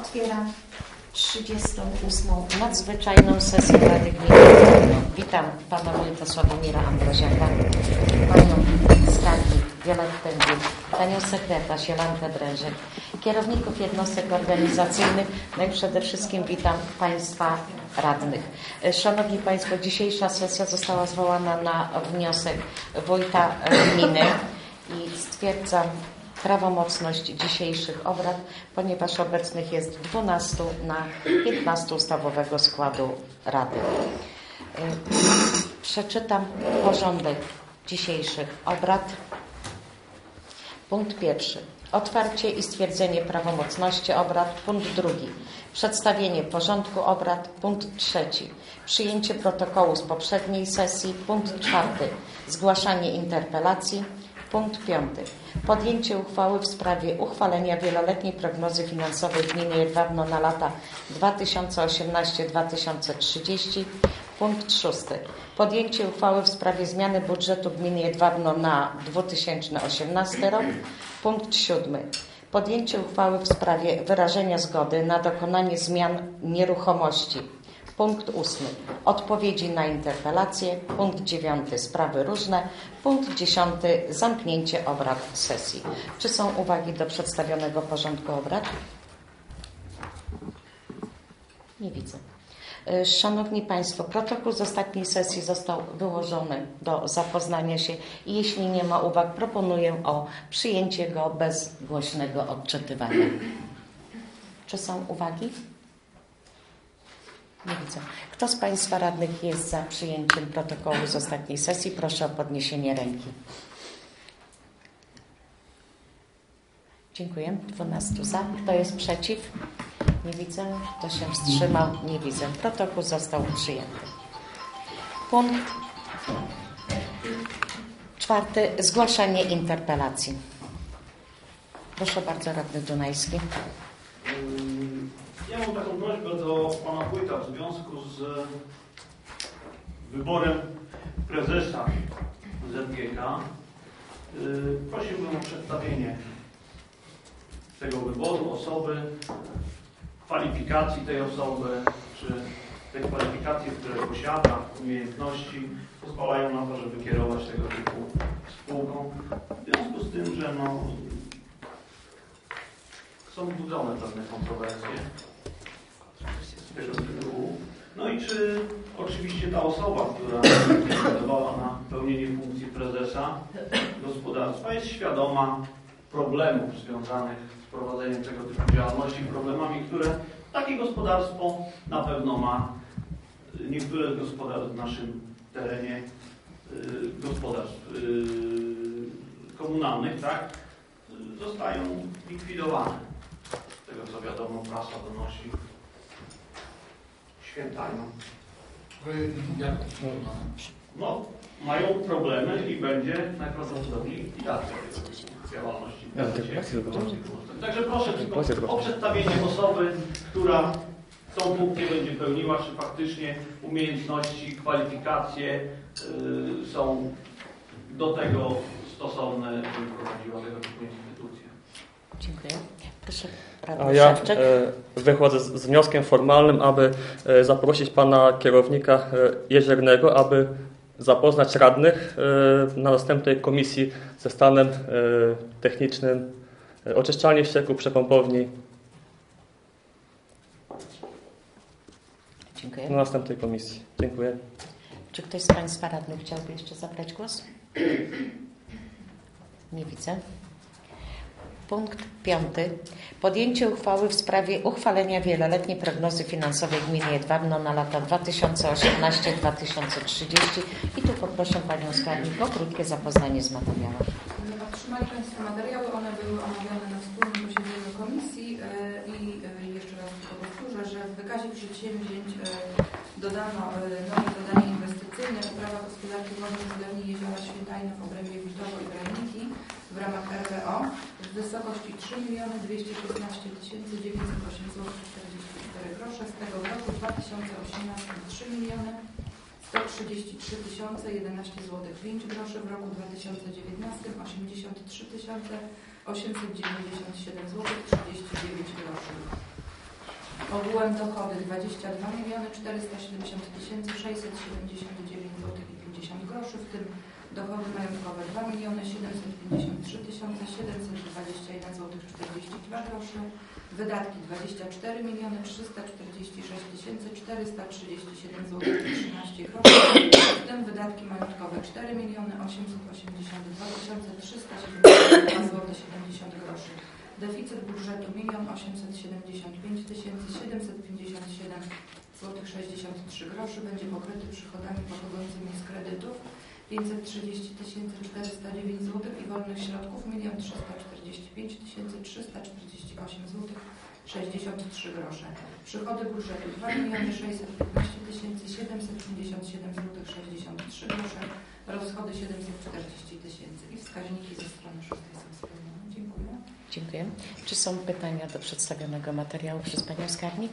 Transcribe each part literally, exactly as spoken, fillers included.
Otwieram trzydziestą ósmą nadzwyczajną sesję Rady Gminy. Witam pana wójta Sławomira Ambroziaka, panią skarbnik Violettę Dziuk, panią sekretarz Jolantę Drężek, kierowników jednostek organizacyjnych, no i przede wszystkim witam państwa radnych. Szanowni państwo, dzisiejsza sesja została zwołana na wniosek wójta gminy i stwierdzam prawomocność dzisiejszych obrad, ponieważ obecnych jest dwunastu na piętnastu ustawowego składu Rady. Przeczytam porządek dzisiejszych obrad. Punkt pierwszy. Otwarcie i stwierdzenie prawomocności obrad. Punkt drugi. Przedstawienie porządku obrad. Punkt trzeci. Przyjęcie protokołu z poprzedniej sesji. Punkt czwarty. Zgłaszanie interpelacji. Punkt piąty. Podjęcie uchwały w sprawie uchwalenia wieloletniej prognozy finansowej gminy Jedwabno na lata dwa tysiące osiemnasty do dwa tysiące trzydziestego. Punkt szósty. Podjęcie uchwały w sprawie zmiany budżetu gminy Jedwabno na dwa tysiące osiemnasty rok. Punkt siódmy. Podjęcie uchwały w sprawie wyrażenia zgody na dokonanie zmian nieruchomości. Punkt ósmy. Odpowiedzi na interpelacje. Punkt dziewiąty. Sprawy różne. Punkt dziesiąty. Zamknięcie obrad sesji. Czy są uwagi do przedstawionego porządku obrad? Nie widzę. Szanowni Państwo, protokół z ostatniej sesji został wyłożony do zapoznania się i jeśli nie ma uwag, proponuję o przyjęcie go bez głośnego odczytywania. Czy są uwagi? Nie widzę. Kto z Państwa radnych jest za przyjęciem protokołu z ostatniej sesji? Proszę o podniesienie ręki. Dziękuję. dwunastu za. Kto jest przeciw? Nie widzę. Kto się wstrzymał? Nie widzę. Protokół został przyjęty. Punkt czwarty. Zgłaszanie interpelacji. Proszę bardzo, radny Dunajski. Ja mam taką prośbę do pana wójta w związku z wyborem prezesa Z G K. Prosiłbym o przedstawienie tego wyboru, osoby, kwalifikacji tej osoby, czy te kwalifikacje, które posiada, umiejętności pozwalają na to, żeby kierować tego typu spółką. W związku z tym, że no, są budzone pewne kontrowersje z tego tytułu. No i czy oczywiście ta osoba, która zdecydowała na pełnienie funkcji prezesa gospodarstwa, jest świadoma problemów związanych z prowadzeniem tego typu działalności, problemami, które takie gospodarstwo na pewno ma. Niektóre gospodarstw w naszym terenie gospodarstw komunalnych, tak, zostają likwidowane. Z tego co wiadomo, prasa donosi. Świętają. No, mają problemy i będzie najprawdopodobniej likwidacja działalności. Także proszę o przedstawienie osoby, która tą funkcję będzie pełniła, czy faktycznie umiejętności, kwalifikacje yy, są do tego stosowne, żeby prowadziła tego typu instytucje. Dziękuję. Proszę. A ja e, wychodzę z, z wnioskiem formalnym, aby e, zaprosić pana kierownika e, Jeziernego, aby zapoznać radnych e, na następnej komisji ze stanem e, technicznym e, oczyszczalni ścieków, przepompowni. Dziękuję. Na następnej komisji. Dziękuję. Czy ktoś z Państwa radnych chciałby jeszcze zabrać głos? Nie widzę. Punkt piąty. Podjęcie uchwały w sprawie uchwalenia wieloletniej prognozy finansowej gminy Jedwabno na lata dwa tysiące osiemnasty do dwa tysiące trzydziestego. I tu poproszę Panią skarbnik o krótkie zapoznanie z materiałem. Otrzymali Państwo materiały, one były omawiane na wspólnym posiedzeniu komisji i jeszcze raz tylko powtórzę, że w wykazie przedsięwzięć dodano nowe zadanie inwestycyjne uprawa gospodarki wodnej w zlewni jeziora Świętajno w obrębie Wiltowo i Graniki w ramach R W O w wysokości trzy miliony dwieście szesnaście tysięcy dziewięćset osiem złotych czterdzieści cztery grosze. Z tego w roku dwa tysiące osiemnastym trzy miliony sto trzydzieści trzy tysiące jedenaście złotych pięć groszy, w roku dwa tysiące dziewiętnastym osiemdziesiąt trzy tysiące osiemset dziewięćdziesiąt siedem złotych trzydzieści dziewięć groszy. Ogółem dochody dwadzieścia dwa miliony czterysta siedemdziesiąt tysięcy sześćset siedemdziesiąt dziewięć złotych i pięćdziesiąt groszy, w tym dochody majątkowe dwa miliony siedemset pięćdziesiąt trzy tysiące siedemset dwadzieścia jeden złotych czterdzieści dwa groszy, wydatki dwadzieścia cztery miliony trzysta czterdzieści sześć tysięcy czterysta trzydzieści siedem złotych i trzynaście groszy, w tym wydatki majątkowe cztery miliony osiemset osiemdziesiąt dwa tysiące trzysta siedemdziesiąt dwa złotych siedemdziesiąt groszy. Deficyt budżetu jeden milion osiemset siedemdziesiąt pięć tysięcy siedemset pięćdziesiąt siedem złotych sześćdziesiąt trzy groszy będzie pokryty przychodami pochodzącymi z kredytów pięćset trzydzieści tysięcy czterysta dziewięć złotych i wolnych środków jeden milion trzysta czterdzieści pięć tysięcy trzysta czterdzieści osiem złotych sześćdziesiąt trzy grosze. Przychody budżetu dwa miliony sześćset piętnaście tysięcy siedemset pięćdziesiąt siedem złotych sześćdziesiąt trzy grosze, rozchody siedemset czterdzieści tysięcy i wskaźniki ze strony szóstej są spełnione. Dziękuję. Dziękuję. Czy są pytania do przedstawionego materiału przez Panią Skarbnik?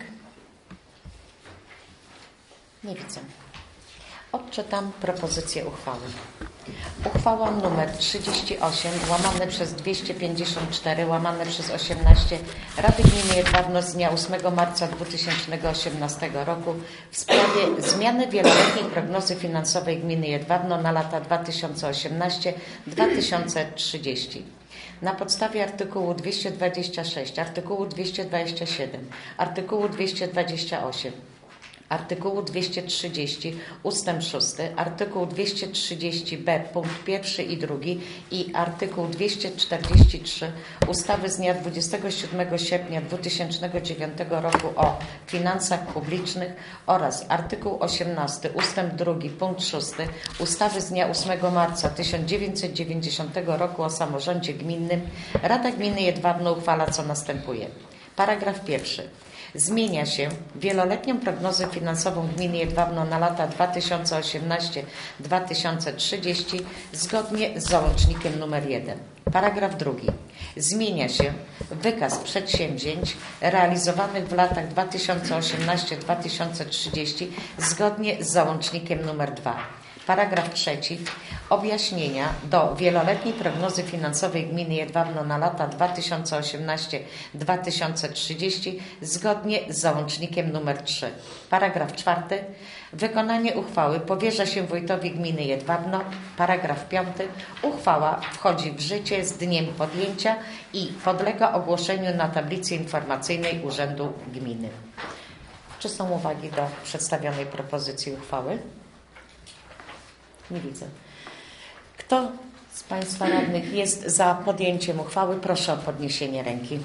Nie widzę. Odczytam propozycję uchwały. Uchwała nr trzydzieści osiem łamane przez dwieście pięćdziesiąt cztery łamane przez osiemnaście Rady Gminy Jedwabno z dnia ósmego marca dwa tysiące osiemnastego roku w sprawie zmiany wieloletniej prognozy finansowej Gminy Jedwabno na lata dwa tysiące osiemnasty do dwa tysiące trzydziestego. Na podstawie artykułu dwieście dwadzieścia sześć, artykułu dwieście dwadzieścia siedem, artykułu dwieście dwadzieścia osiem, artykułu dwieście trzydzieści ustęp szósty, artykuł dwieście trzydzieści b punkt pierwszy i drugi i artykuł dwieście czterdzieści trzy ustawy z dnia dwudziestego siódmego sierpnia dwa tysiące dziewiątego roku o finansach publicznych oraz artykuł osiemnasty ustęp drugi punkt szósty ustawy z dnia ósmego marca tysiąc dziewięćset dziewięćdziesiątego roku o samorządzie gminnym, Rada Gminy Jedwabno uchwala, co następuje. Paragraf pierwszy. Zmienia się wieloletnią prognozę finansową Gminy Jedwabno na lata dwa tysiące osiemnasty do dwa tysiące trzydziestego zgodnie z załącznikiem nr jeden. Paragraf drugi. Zmienia się wykaz przedsięwzięć realizowanych w latach dwa tysiące osiemnasty do dwa tysiące trzydziestego zgodnie z załącznikiem nr dwa. Paragraf trzeci. Objaśnienia do wieloletniej prognozy finansowej Gminy Jedwabno na lata dwa tysiące osiemnasty do dwa tysiące trzydziestego zgodnie z załącznikiem nr trzy. Paragraf czwarty. Wykonanie uchwały powierza się wójtowi gminy Jedwabno. Paragraf piąty. Uchwała wchodzi w życie z dniem podjęcia i podlega ogłoszeniu na tablicy informacyjnej Urzędu Gminy. Czy są uwagi do przedstawionej propozycji uchwały? Nie widzę. Kto z Państwa radnych jest za podjęciem uchwały? Proszę o podniesienie ręki.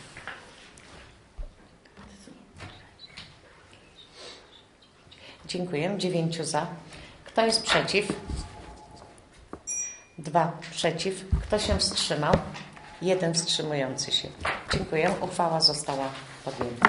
Dziękuję. Dziewięciu za. Kto jest przeciw? Dwa przeciw. Kto się wstrzymał? Jeden wstrzymujący się. Dziękuję. Uchwała została podjęta.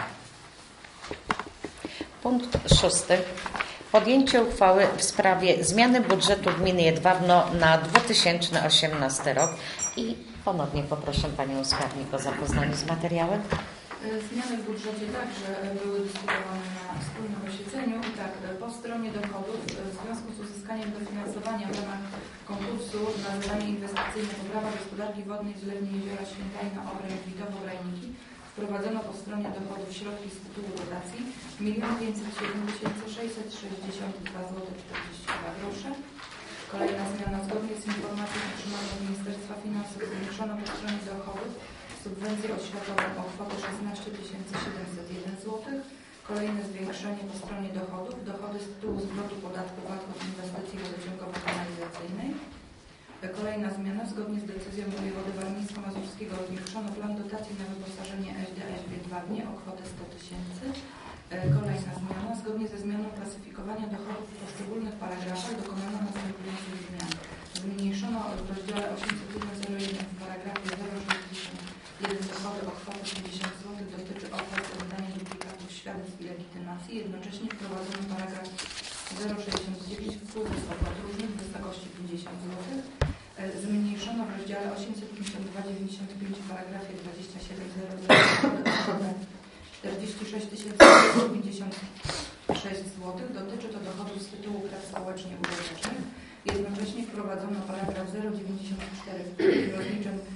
Punkt szósty. Podjęcie uchwały w sprawie zmiany budżetu gminy Jedwabno na dwa tysiące osiemnasty rok i ponownie poproszę Panią Skarbnik o zapoznanie z materiałem. Zmiany w budżecie także były dyskutowane na wspólnym posiedzeniu. I tak, po stronie dochodów w związku z uzyskaniem dofinansowania w ramach konkursu na zadanie inwestycyjne poprawa gospodarki wodnej w zlewni jeziora Świętajna Obreń Widowo-Grajniki wprowadzono po stronie dochodów środki z tytułu dotacji milion pięćset siedem tysięcy sześćset sześćdziesiąt dwa złote czterdzieści dwa grosze. Kolejna zmiana. Zgodnie z informacją otrzymaną od Ministerstwa Finansów zwiększono po stronie dochodów subwencję oświatową o kwotę szesnaście tysięcy siedemset jeden złotych. Kolejne zwiększenie po stronie dochodów. Dochody z tytułu zwrotu podatku V A T od inwestycji wodociągowo-kanalizacyjnej. Kolejna zmiana. Zgodnie z decyzją wojewody warmińsko-mazurskiego zwiększono plan dotacji na wyposażenie S D S B dwa dni o kwotę sto tysięcy. Kolejna zmiana. Zgodnie ze zmianą klasyfikowania dochodów w poszczególnych paragrafach dokonano następujących zmian. Zmniejszono w rozdziale osiemset jeden zero jeden w paragrafie zero sześćdziesiąt jeden dochody o kwotę pięćdziesiąt złotych dotyczy opłat za wydanie duplikatów świadectw i legitymacji. Jednocześnie wprowadzono paragraf zero sześćdziesiąt dziewięć wpływy z opłat różnych w wysokości pięćdziesiąt złotych. Zmniejszono w rozdziale osiemset pięćdziesiąt dwa dziewięćdziesiąt pięć w paragrafie dwadzieścia siedem zero zero czterdzieści sześć tysięcy pięćdziesiąt sześć złotych. Dotyczy to dochodów z tytułu praw społecznie użytecznych. Jednocześnie wprowadzono paragraf zero dziewięćdziesiąt cztery w rozliczeń z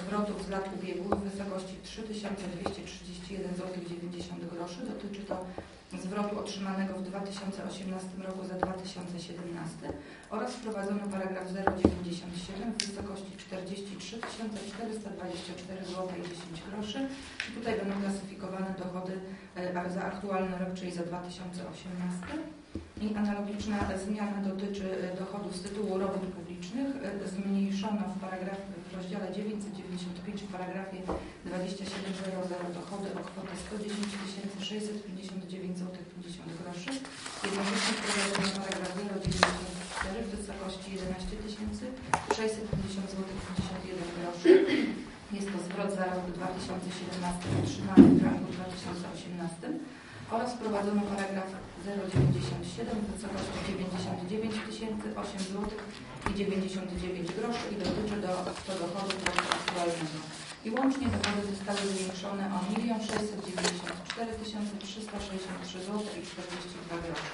zwrotów z lat ubiegłych w wysokości trzy tysiące dwieście trzydzieści jeden złotych dziewięćdziesiąt groszy. Dotyczy to zwrotu otrzymanego w dwa tysiące osiemnastym roku za dwa tysiące siedemnasty oraz wprowadzono paragraf zero dziewięćdziesiąt siedem w wysokości czterdzieści trzy tysiące czterysta dwadzieścia cztery złote i dziesięć groszy. I tutaj będą klasyfikowane dochody za aktualny rok, czyli za dwa tysiące osiemnasty. I analogiczna zmiana dotyczy dochodów z tytułu robót publicznych. Zmniejszono w paragrafie w rozdziale dziewięćset dziewięćdziesiąt pięć w paragrafie dwadzieścia siedem zero zero dochody o kwotę sto dziesięć tysięcy sześćset pięćdziesiąt dziewięć złotych pięćdziesiąt groszy. Jednocześnie wprowadzono paragraf zero dziewięćdziesiąt cztery w wysokości jedenaście tysięcy sześćset pięćdziesiąt złotych pięćdziesiąt jeden groszy. Jest to zwrot za rok dwa tysiące siedemnasty otrzymany w roku dwa tysiące osiemnastym. Oraz wprowadzono paragraf zero dziewięćdziesiąt siedem w wysokości dziewięćdziesiąt dziewięć tysięcy osiem złotych i dziewięćdziesiąt dziewięć groszy i dotyczy do, do dochodu roku aktualnego. I łącznie dochody zostały zwiększone o milion sześćset dziewięćdziesiąt cztery tysiące trzysta sześćdziesiąt trzy złote i czterdzieści dwa grosze.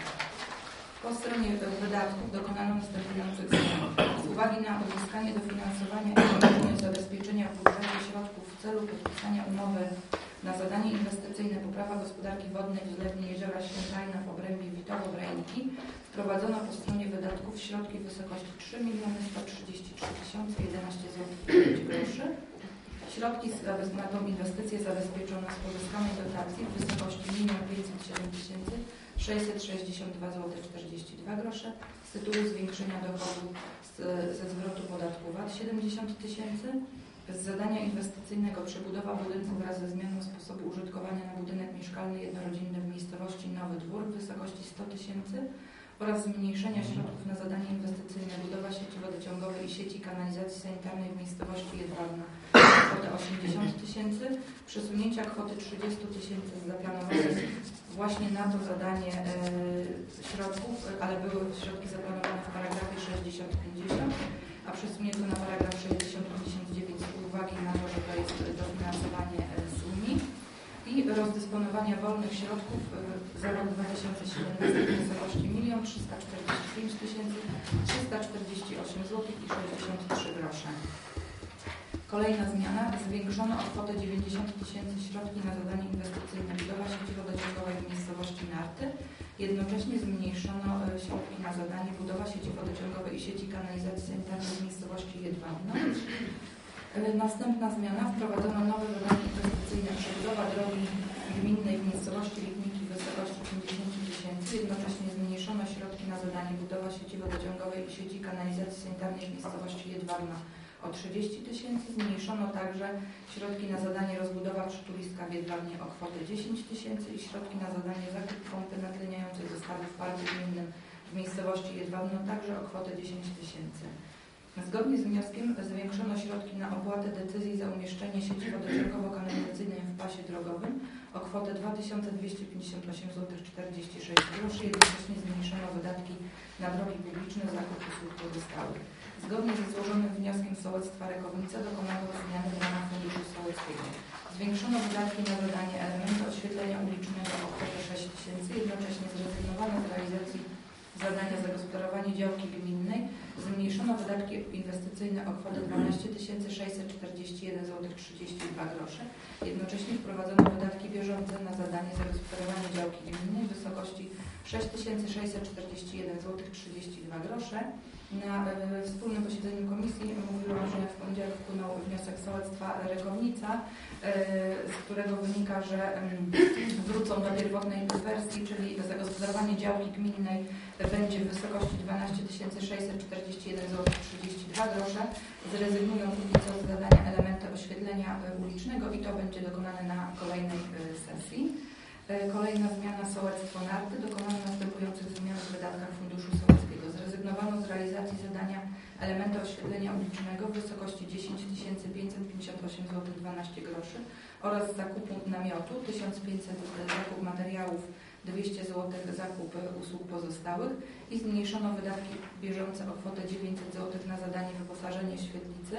Po stronie wydatków dokonano następujących zmian. Z uwagi na uzyskanie dofinansowania i konieczność zabezpieczenia w budżecie środków w celu podpisania umowy na zadanie inwestycyjne poprawa gospodarki wodnej w zlewni jeziora Świętajna w obrębie Witowo-Brajniki wprowadzono po stronie wydatków środki w wysokości trzy miliony sto trzydzieści trzy tysiące jedenaście złotych pięć groszy. Środki na tą inwestycję zabezpieczono z pozyskanej dotacji w wysokości milion pięćset siedem tysięcy sześćset sześćdziesiąt dwa złote czterdzieści dwa grosze. Z tytułu zwiększenia dochodu z, ze zwrotu podatku V A T siedemdziesiąt tysięcy. Z zadania inwestycyjnego przebudowa budynku wraz ze zmianą sposobu użytkowania na budynek mieszkalny jednorodzinny w miejscowości Nowy Dwór w wysokości sto tysięcy oraz zmniejszenia środków na zadanie inwestycyjne budowa sieci wodociągowej i sieci kanalizacji sanitarnej w miejscowości Jedwabna o kwotę osiemdziesiąt tysięcy, przesunięcia kwoty trzydzieści tysięcy z zaplanowanych właśnie na to zadanie e, środków, ale były środki zaplanowane w paragrafie sześćdziesiąt pięćdziesiąt, a przesunięto na paragraf sześćdziesiąt pięćdziesiąt dziewięć z uwagi na to, że to jest dofinansowanie z Unii i rozdysponowania wolnych środków za rok dwa tysiące siedemnasty w wysokości milion trzysta czterdzieści pięć tysięcy trzysta czterdzieści osiem złotych i sześćdziesiąt trzy grosze. Kolejna zmiana. Zwiększono o kwotę dziewięćdziesiąt tysięcy środki na zadanie inwestycyjne budowa sieci wodociągowej w miejscowości Narty. Jednocześnie zmniejszono środki na zadanie budowa sieci wodociągowej i sieci kanalizacji sanitarnej w miejscowości Jedwabno. Następna zmiana. Wprowadzono nowe zadanie inwestycyjne przebudowa drogi gminnej w miejscowości Lipniki w wysokości pięćdziesiąt tysięcy. Jednocześnie zmniejszono środki na zadanie budowa sieci wodociągowej i sieci kanalizacji sanitarnej w miejscowości Jedwabno o trzydzieści tysięcy. Zmniejszono także środki na zadanie rozbudowa przytuliska w Jedwabnie o kwotę dziesięć tysięcy i środki na zadanie zakup pompy natleniającej zestawu w parku gminnym w miejscowości Jedwabno także o kwotę dziesięć tysięcy. Zgodnie z wnioskiem zwiększono środki na opłatę decyzji za umieszczenie sieci wodociągowo-kanalizacyjnej w pasie drogowym o kwotę dwa tysiące dwieście pięćdziesiąt osiem złotych czterdzieści sześć groszy. Jednocześnie zmniejszono wydatki na drogi publiczne, zakup usług pozostałych. Zgodnie ze złożonym wnioskiem Sołectwa Rekownica dokonano zmiany w ramach Funduszu Sołeckiego. Zwiększono wydatki na zadanie elementu oświetlenia ulicznego o kwotę sześć tysięcy. Jednocześnie zrezygnowano z realizacji zadania zagospodarowanie działki gminnej. Zmniejszono wydatki inwestycyjne o kwotę dwanaście tysięcy sześćset czterdzieści jeden złotych trzydzieści dwa grosze. Jednocześnie wprowadzono wydatki bieżące na zadanie zagospodarowanie działki gminnej w wysokości sześć tysięcy sześćset czterdzieści jeden złotych trzydzieści dwa grosze. Na e, wspólnym posiedzeniu komisji mówiłam, że w poniedziałek wpłynął wniosek Sołectwa Rekownica, e, z którego wynika, że e, wrócą do pierwotnej wersji, czyli zagospodarowanie działki gminnej będzie w wysokości dwanaście tysięcy sześćset czterdzieści jeden złotych trzydzieści dwa grosze. Zrezygnują póki co z zadania elementy oświetlenia ulicznego i to będzie dokonane na kolejnej e, sesji. Kolejna zmiana Sołectwo Narty. Dokonano następujących zmian w wydatkach Funduszu Sołeckiego. Zrezygnowano z realizacji zadania elementa oświetlenia ulicznego w wysokości dziesięć tysięcy pięćset pięćdziesiąt osiem złotych dwanaście groszy oraz zakupu namiotu tysiąc pięćset zakup materiałów dwieście złotych zakup usług pozostałych i zmniejszono wydatki bieżące o kwotę dziewięćset złotych na zadanie wyposażenie świetlicy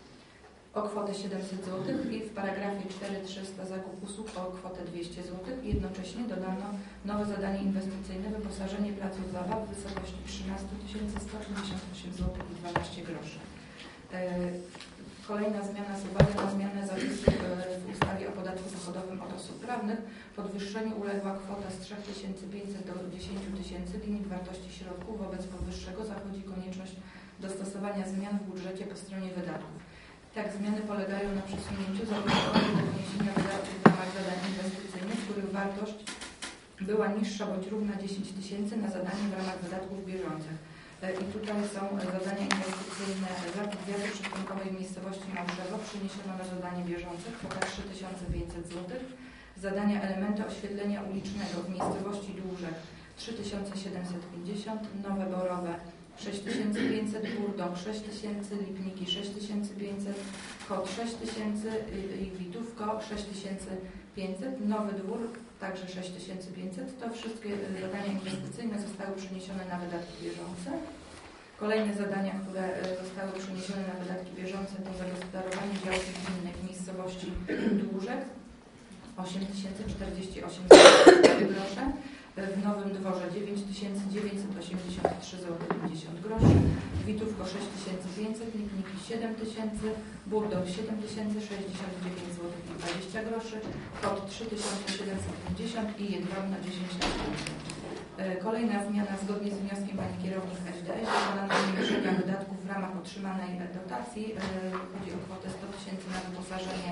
o kwotę siedemset złotych i w paragrafie cztery tysiące trzysta zakup usług o kwotę dwieście złotych. Jednocześnie dodano nowe zadanie inwestycyjne wyposażenie placu zabaw w wysokości trzynaście tysięcy sto pięćdziesiąt osiem złotych i dwanaście groszy. Kolejna zmiana z uwagi na zmianę zapisu w ustawie o podatku dochodowym od osób prawnych. Podwyższeniu uległa kwota z trzech tysięcy pięćset do dziesięciu tysięcy. Limit wartości środków. Wobec powyższego zachodzi konieczność dostosowania zmian w budżecie po stronie wydatków. Tak, zmiany polegają na przesunięciu zaplanowanego do wniesienia wydatków w ramach zadań inwestycyjnych, których wartość była niższa bądź równa dziesięć tysięcy na zadanie w ramach wydatków bieżących. I tutaj są zadania inwestycyjne zakup wiaty przystankowej w miejscowości Małszewo przeniesiono na zadanie bieżące, kwota trzy tysiące pięćset złotych. Zadania elementy oświetlenia ulicznego w miejscowości Dłużek trzy tysiące siedemset pięćdziesiąt, Nowe Borowe sześć tysięcy pięćset, Burdok sześć tysięcy, Lipniki sześć tysięcy pięćset, Kot sześć tysięcy i Witówko sześć tysięcy pięćset, Nowy Dwór także sześć tysięcy pięćset. To wszystkie zadania inwestycyjne zostały przeniesione na wydatki bieżące. Kolejne zadania, które zostały przeniesione na wydatki bieżące to zagospodarowanie działki gminnej w miejscowości Dłużek osiem tysięcy czterdzieści osiem groszy, w Nowym Dworze dziewięć tysięcy dziewięćset osiemdziesiąt trzy złote pięćdziesiąt groszy, Witówko sześć tysięcy pięćset, Lipniki siedem tysięcy, Burdok siedem tysięcy sześćdziesiąt dziewięć złotych i dwadzieścia groszy, Kot trzy tysiące siedemset pięćdziesiąt i Jedwabna dziesięć tysięcy. Kolejna zmiana zgodnie z wnioskiem pani kierownik S D S dokonano zwiększenia wydatków w ramach otrzymanej dotacji. Chodzi o kwotę sto tysięcy na wyposażenie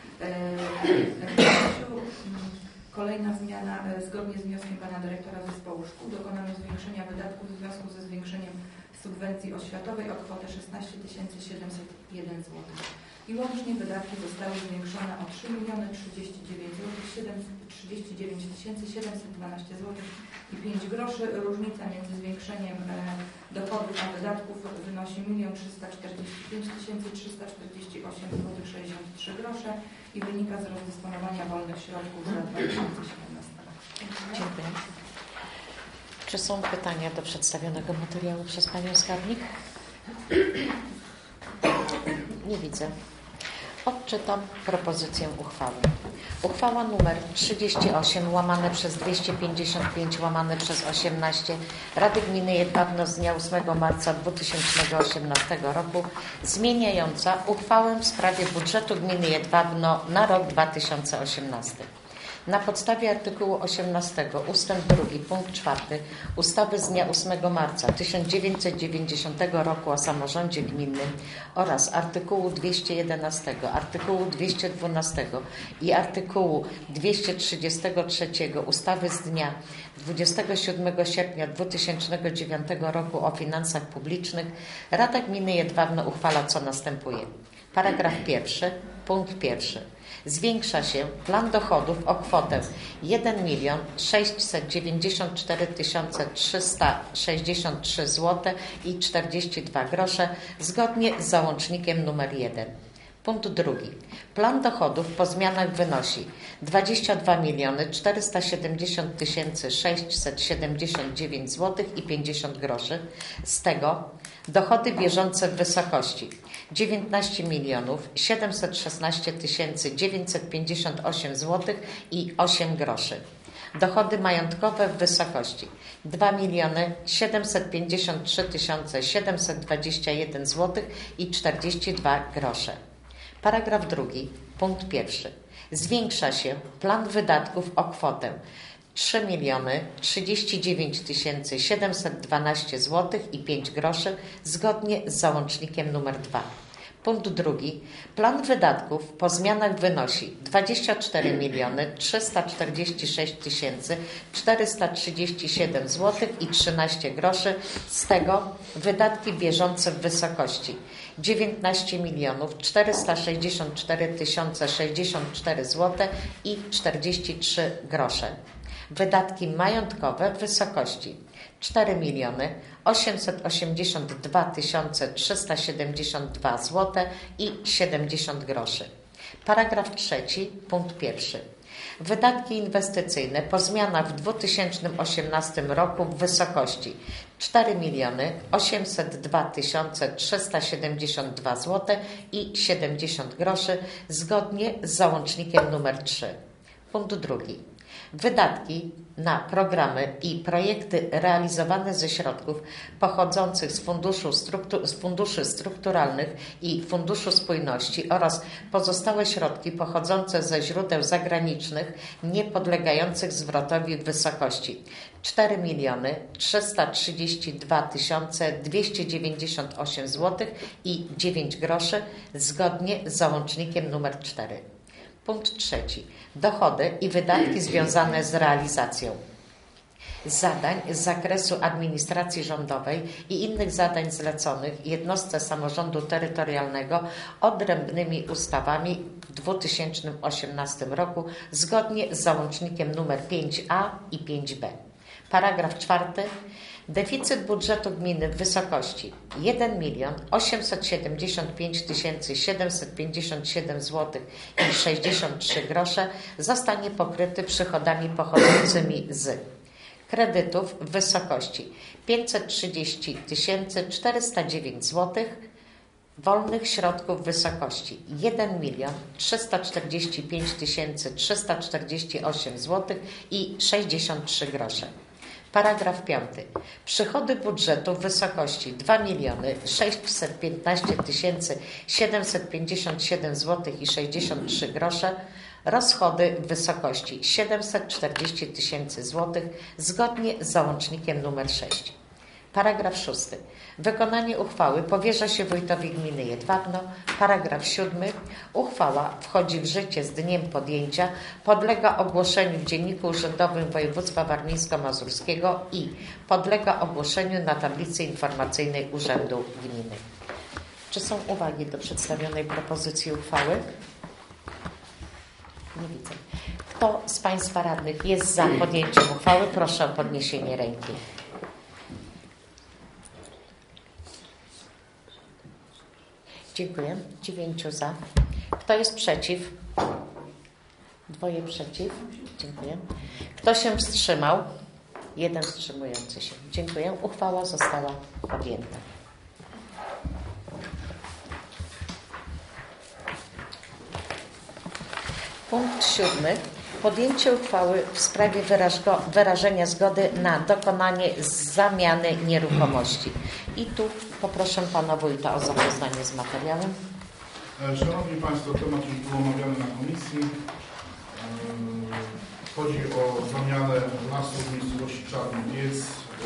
Kolejna zmiana zgodnie z wnioskiem pana dyrektora zespołu szkół dokonano zwiększenia wydatków w związku ze zwiększeniem subwencji oświatowej o kwotę szesnaście tysięcy siedemset jeden złotych. I łącznie wydatki zostały zwiększone o trzy miliony trzydzieści dziewięć tysięcy siedemset dwanaście złotych i pięć groszy. Różnica między zwiększeniem dochodów a wydatków wynosi jeden trzysta czterdzieści pięć tysięcy trzysta czterdzieści osiem złotych sześćdziesiąt trzy grosze i wynika z rozdysponowania wolnych środków za dwa tysiące siedemnasty rok. Dziękuję. Czy są pytania do przedstawionego materiału przez panią skarbnik? Nie widzę. Odczytam propozycję uchwały. Uchwała nr trzydzieści osiem łamane przez dwieście pięćdziesiąt pięć łamane przez osiemnaście Rady Gminy Jedwabno z dnia ósmego marca dwa tysiące osiemnastego roku zmieniająca uchwałę w sprawie budżetu Gminy Jedwabno na rok dwa tysiące osiemnasty. Na podstawie artykułu osiemnastego ustęp drugi punkt czwarty ustawy z dnia ósmego marca tysiąc dziewięćset dziewięćdziesiątego roku o samorządzie gminnym oraz artykułu dwieście jedenastego, artykułu dwieście dwunastego i artykułu dwieście trzydziestego trzeciego ustawy z dnia dwudziestego siódmego sierpnia dwa tysiące dziewiątego roku o finansach publicznych Rada Gminy Jedwabno uchwala co następuje. Paragraf pierwszy, punkt pierwszy. Zwiększa się plan dochodów o kwotę jeden milion sześćset dziewięćdziesiąt cztery tysiące trzysta sześćdziesiąt trzy złote i czterdzieści dwa grosze zgodnie z załącznikiem numer jeden. Punkt drugi. Plan dochodów po zmianach wynosi dwadzieścia dwa miliony czterysta siedemdziesiąt tysięcy sześćset siedemdziesiąt dziewięć złotych i pięćdziesiąt groszy. Z tego dochody bieżące w wysokości dziewiętnaście milionów siedemset szesnaście tysięcy dziewięćset pięćdziesiąt osiem złotych i osiem groszy. Dochody majątkowe w wysokości dwa miliony siedemset pięćdziesiąt trzy tysiące siedemset dwadzieścia jeden złotych i czterdzieści dwa grosze. Paragraf drugi, punkt pierwszy. Zwiększa się plan wydatków o kwotę trzy miliony trzydzieści dziewięć tysięcy siedemset dwanaście złotych i pięć groszy zgodnie z załącznikiem numer dwa. Punkt drugi. Plan wydatków po zmianach wynosi dwadzieścia cztery miliony trzysta czterdzieści sześć tysięcy czterysta trzydzieści siedem złotych i trzynaście groszy. Z tego wydatki bieżące w wysokości dziewiętnaście milionów czterysta sześćdziesiąt cztery tysiące sześćdziesiąt cztery złote i czterdzieści trzy grosze. Wydatki majątkowe w wysokości cztery miliony osiemset osiemdziesiąt dwa tysiące trzysta siedemdziesiąt dwa złote i siedemdziesiąt groszy. Paragraf trzeci, punkt pierwszy. Wydatki inwestycyjne po zmianach w dwa tysiące osiemnastym roku w wysokości cztery miliony osiemset dwa tysiące trzysta siedemdziesiąt dwa złote i siedemdziesiąt groszy zgodnie z załącznikiem numer trzy. Punkt drugi. Wydatki na programy i projekty realizowane ze środków pochodzących z, funduszu struktu, z funduszy strukturalnych i Funduszu Spójności oraz pozostałe środki pochodzące ze źródeł zagranicznych niepodlegających zwrotowi w wysokości cztery miliony trzysta trzydzieści dwa tysiące dwieście dziewięćdziesiąt osiem złotych i dziewięć groszy zgodnie z załącznikiem nr cztery. Punkt trzeci. Dochody i wydatki związane z realizacją zadań z zakresu administracji rządowej i innych zadań zleconych jednostce samorządu terytorialnego odrębnymi ustawami w dwa tysiące osiemnastym roku zgodnie z załącznikiem nr pięć a i pięć b. Paragraf czwarty. Deficyt budżetu gminy w wysokości jeden milion osiemset siedemdziesiąt pięć tysięcy siedemset pięćdziesiąt siedem złotych i sześćdziesiąt trzy grosze zostanie pokryty przychodami pochodzącymi z kredytów w wysokości pięćset trzydzieści tysięcy czterysta dziewięć złotych, wolnych środków w wysokości jeden milion trzysta czterdzieści pięć tysięcy trzysta czterdzieści osiem złotych i sześćdziesiąt trzy grosze. Paragraf piąty. Przychody budżetu w wysokości dwa miliony sześćset piętnaście tysięcy siedemset pięćdziesiąt siedem złotych i sześćdziesiąt trzy grosze. Rozchody w wysokości siedemset czterdzieści tysięcy złotych zgodnie z załącznikiem nr sześć. Paragraf szósty. Wykonanie uchwały powierza się wójtowi gminy Jedwabno. Paragraf siódmy. Uchwała wchodzi w życie z dniem podjęcia, podlega ogłoszeniu w Dzienniku Urzędowym Województwa Warmińsko-Mazurskiego i podlega ogłoszeniu na tablicy informacyjnej Urzędu Gminy. Czy są uwagi do przedstawionej propozycji uchwały? Nie widzę. Kto z Państwa radnych jest za podjęciem uchwały? Proszę o podniesienie ręki. Dziękuję. Dziewięciu za. Kto jest przeciw? Dwoje przeciw. Dziękuję. Kto się wstrzymał? Jeden wstrzymujący się. Dziękuję. Uchwała została podjęta. Punkt siódmy. Podjęcie uchwały w sprawie wyrażgo, wyrażenia zgody na dokonanie zamiany nieruchomości. I tu poproszę Pana Wójta o zapoznanie z materiałem. Szanowni Państwo, temat już był omawiany na komisji. Chodzi o zamianę lasu w miejscowości Czarny Piec,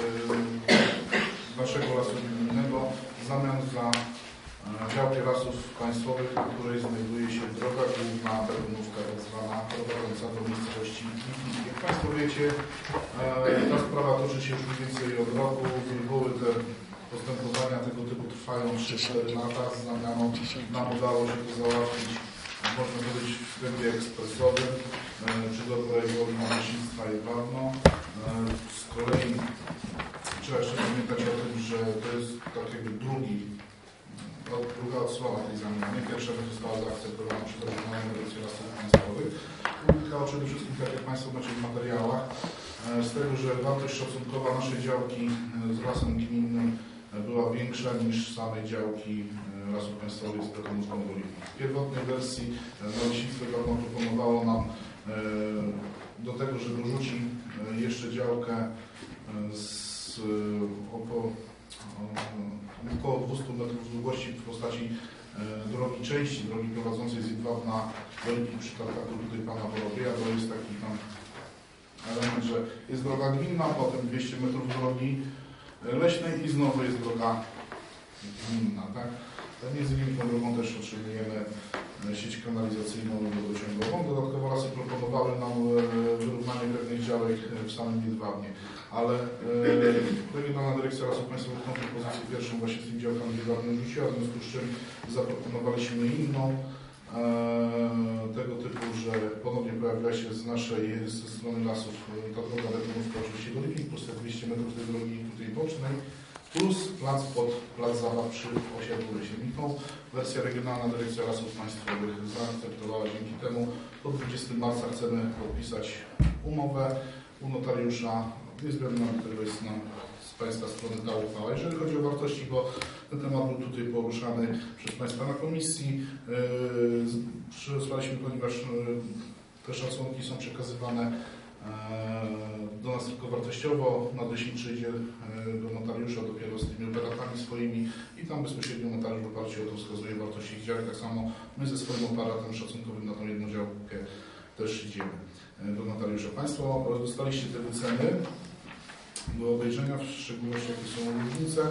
naszego lasu gminnego, w zamian za działkę lasów państwowych, na której znajduje się droga główna Berbunówka, tak zwana, prowadząca do miejscowości Lipińskiej. Jak Państwo wiecie, ta sprawa toczy się już mniej więcej od roku. Z reguły te postępowania tego typu trwają trzy cztery lata. Z zamianą nam udało się to załatwić, można powiedzieć, w trybie ekspresowym, przygotowali Nadleśnictwa Jedwabno. Z kolei trzeba jeszcze pamiętać o tym, że to jest tak jakby drugi druga odsłona tej zamiany. Pierwsza została zaakceptowana przez Regionalną Dyrekcję Lasów Państwowych. Wynikało przede wszystkim, tak jak Państwo macie w materiałach, z tego, że wartość szacunkowa naszej działki z lasem gminnym była większa niż samej działki Lasów Państwowych z Betonówką do Lipińskiej. W pierwotnej wersji Nadleśnictwo Jedwabno proponowało nam do tego, że dorzuci jeszcze działkę z około około dwieście metrów długości w postaci e, drogi części, drogi prowadzącej z Jedwabna do Lipki przy tartaku tutaj Pana Worobieja. To jest taki tam element, że jest droga gminna, potem dwieście metrów drogi leśnej i znowu jest droga gminna. Tak? Między innymi tą drogą też otrzymujemy sieć kanalizacyjną i wodociągową. Dodatkowo lasy proponowały nam wyrównanie pewnych działek w samym Jedwabnie, ale e, Regionalna Dyrekcja Lasów Państwowych tą propozycję pierwszą właśnie z tym działkami jedwabnym rzuciła, w związku z czym zaproponowaliśmy inną, e, tego typu, że ponownie pojawiła się z naszej, ze strony lasów ta droga betonówka oczywiście do Lipin, plus te dwieście metrów tej drogi tutaj bocznej, plus plac pod plac zabaw przy osiedlu Leśników. Wersja Regionalna Dyrekcja Lasów Państwowych zaakceptowała. Dzięki temu do dwudziestego marca chcemy podpisać umowę u notariusza. Niezbędna do tego jest nam z Państwa strony ta uchwała. Jeżeli chodzi o wartości, bo ten temat był tutaj poruszany przez Państwa na komisji, yy, przesłaliśmy, ponieważ yy, te szacunki są przekazywane do nas tylko wartościowo, nadleśnik przyjdzie do notariusza dopiero z tymi operatami swoimi i tam bezpośrednio notariusz w oparciu o to wskazuje wartość ich działek. Tak samo my ze swoim operatem szacunkowym na tą jedną działkę też idziemy do notariusza. Państwo dostaliście te wyceny do obejrzenia, w szczególności jakie są różnice.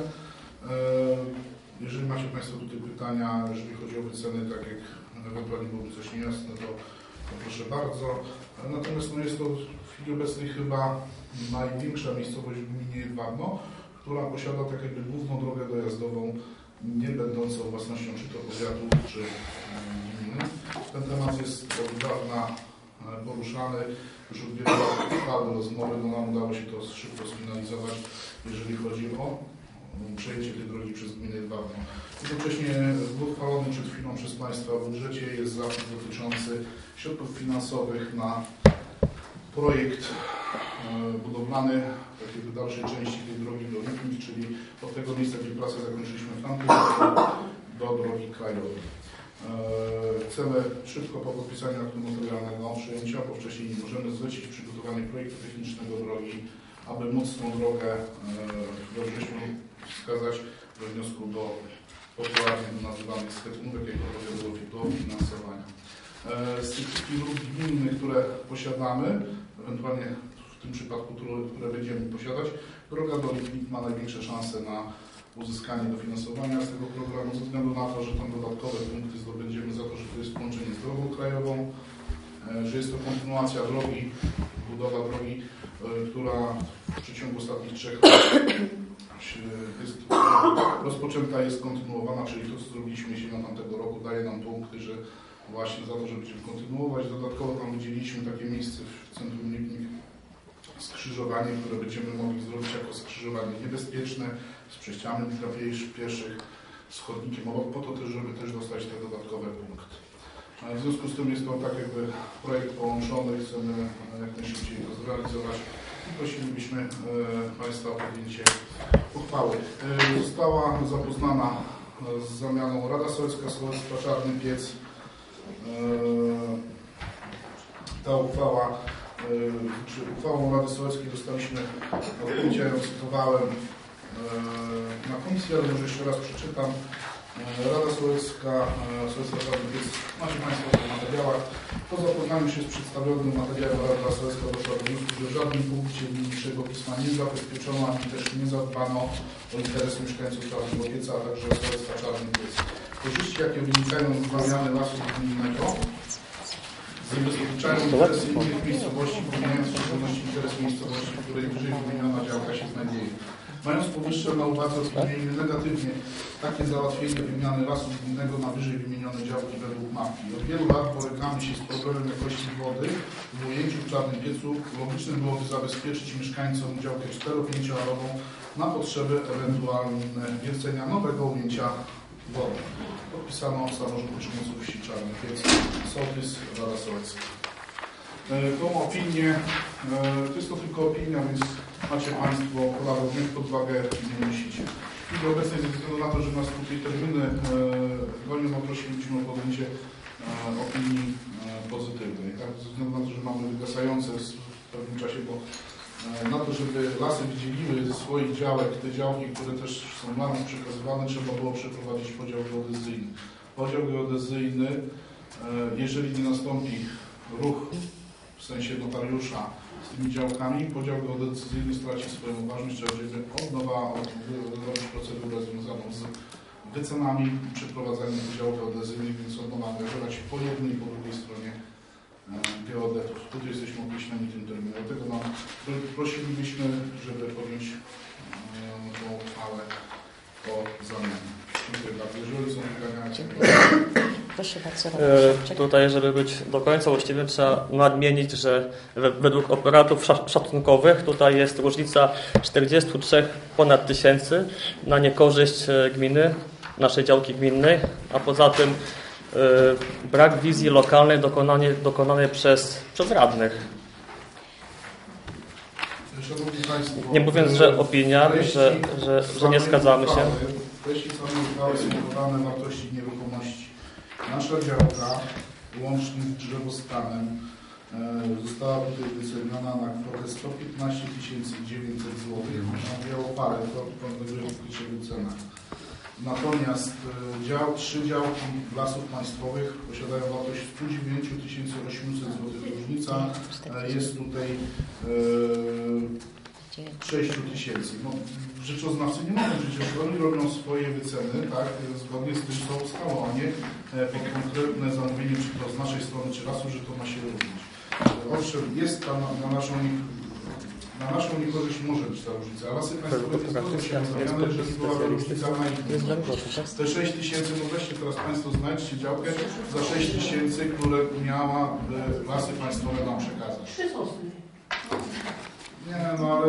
Jeżeli macie Państwo tutaj pytania, jeżeli chodzi o wyceny, tak jak ewentualnie byłoby coś niejasne, to, to proszę bardzo. Natomiast no, jest to w chwili obecnej chyba największa miejscowość w gminie Jedwabno, która posiada tak jakby główną drogę dojazdową, nie będącą własnością czy to powiatu, czy gminy. Ten temat jest od dawna poruszany, już od wielu lat trwały rozmowy, no nam udało się to szybko sfinalizować, jeżeli chodzi o przejęcie tej drogi przez gminę Jedwabno. Jednocześnie w uchwalonym przed chwilą przez Państwa budżecie jest zapis dotyczący środków finansowych na projekt budowlany takiej dalszej części tej drogi do Lipnik, czyli od tego miejsca, gdzie pracę zakończyliśmy w tamtym roku, do drogi krajowej. Chcemy szybko po podpisaniu aktu notarialnego przyjęcia, bo wcześniej nie możemy zlecić przygotowanie projektu technicznego drogi, aby móc tą drogę we wrześniu wskazać we wniosku do popularnie nazywanych sklepówek, jak to do finansowania. Z tych wszystkich dróg gminnych, które posiadamy, ewentualnie w tym przypadku, które, które będziemy posiadać, droga do Lipnik ma największe szanse na uzyskanie dofinansowania z tego programu, ze względu na to, że tam dodatkowe punkty zdobędziemy za to, że to jest połączenie z drogą krajową, że jest to kontynuacja drogi, budowa drogi, która w przeciągu ostatnich trzech lat jest rozpoczęta, jest kontynuowana, czyli to, co zrobiliśmy jesienią tamtego roku, daje nam punkty, że właśnie za to, że będziemy kontynuować. Dodatkowo tam wydzieliliśmy takie miejsce w centrum Lipnik, skrzyżowanie, które będziemy mogli zrobić jako skrzyżowanie niebezpieczne, z przejściami dla pieszych, z chodnikiem, po to też, żeby też dostać te dodatkowe punkty. W związku z tym jest to tak jakby projekt połączony, chcemy jak najszybciej to zrealizować i prosilibyśmy e, Państwa o podjęcie uchwały. E, została zapoznana z zamianą Rada Sołecka, Sołectwa Czarny Piec. E, ta uchwała, e, czy uchwałą Rady Sołeckiej dostaliśmy odpięcia, ją cytowałem na komisji, ale może jeszcze raz przeczytam. Rada Sołecka, Sołectwa Czarny Piec, macie Państwo w tych materiałach. Po zapoznaniu się z przedstawionym materiałem Rada Sołecka doszła do wniosku, że w żadnym punkcie niniejszego pisma nie zabezpieczono, ani też nie zadbano o interes mieszkańców Czarnego Pieca, a także Sołectwa Czarny Piec. Korzyści, jakie wynikają z wymiany lasu gminnego, zabezpieczają interesy innych miejscowości, pomijając w szczególności interes miejscowości, w której wyżej wymieniona działka się znajduje. Mając powyższe na uwadze, opiniujemy negatywnie takie załatwienie wymiany lasu gminnego na wyżej wymienione działki według mapki. Od wielu lat borykamy się z problemem jakości wody w ujęciu w Czarnym Piecu. Logiczne byłoby zabezpieczyć mieszkańcom działkę cztero-pięcioarową na potrzeby ewentualne wiercenia nowego ujęcia wody. Podpisano samorząd mieszkańców wsi Czarny Piec, sołtys, Rada Sołecka. Tą opinię, to jest to tylko opinia, więc macie Państwo prawo wziąć pod uwagę i nie musicie. W chwili obecnej, ze względu na to, że nas tutaj terminy gonią, prosilibyśmy o podjęcie opinii pozytywnej. Tak? Ze względu na to, że mamy wygasające w pewnym czasie, bo na to, żeby lasy wydzieliły ze swoich działek te działki, które też są dla nas przekazywane, trzeba było przeprowadzić podział geodezyjny. Podział geodezyjny, jeżeli nie nastąpi ruch w sensie notariusza z tymi działkami, podział geodezyjny straci swoją ważność, trzeba będzie od nowa robić procedurę związaną z wycenami i przeprowadzaniem podziału geodezyjnych, więc od nowa angażować po jednej i po drugiej stronie geodetów. Tutaj jesteśmy określeni tym terminem. Dlatego no, prosilibyśmy, żeby podjąć tą uchwałę o zamianę. Dziękuję bardzo. Jeżeli są pytania, proszę bardzo. E, tutaj, żeby być do końca uczciwym, trzeba nadmienić, że we, według operatów szacunkowych tutaj jest różnica czterdzieści trzy ponad tysięcy na niekorzyść gminy, naszej działki gminnej, a poza tym e, brak wizji lokalnej dokonanie, dokonanej przez, przez radnych. Szanowni Państwo, nie mówiąc, że opinia, że, że, że nie zgadzamy się. Treści samej uchwały są podane wartości nieruchomości. Nasza działka, łącznie z drzewostanem, Została tutaj wyceniona na kwotę sto piętnaście tysięcy dziewięćset złotych. Miało parę, to będzie w cenach. Natomiast dział, trzy działki Lasów Państwowych posiadają wartość sto dziewięć tysięcy osiemset złotych. Różnica jest tutaj e, sześć tysięcy. No, rzeczoznawcy nie mogą, przecież oni robią swoje wyceny, tak, zgodnie z tym, co ustało, a nie pod konkretne zamówienie, czy to z naszej strony, czy lasu, że to ma się różnić. Owszem, jest ta na, na naszą Na naszą niekorzyść może być ta różnica, a Lasy Państwowe jest to się rozmawiane, jeżeli byłaby różnica na ich. Te sześć tysięcy, no weźcie teraz Państwo znajdźcie działkę za sześć tysięcy, które miała Lasy Państwowe nam przekazać. Nie, no ale...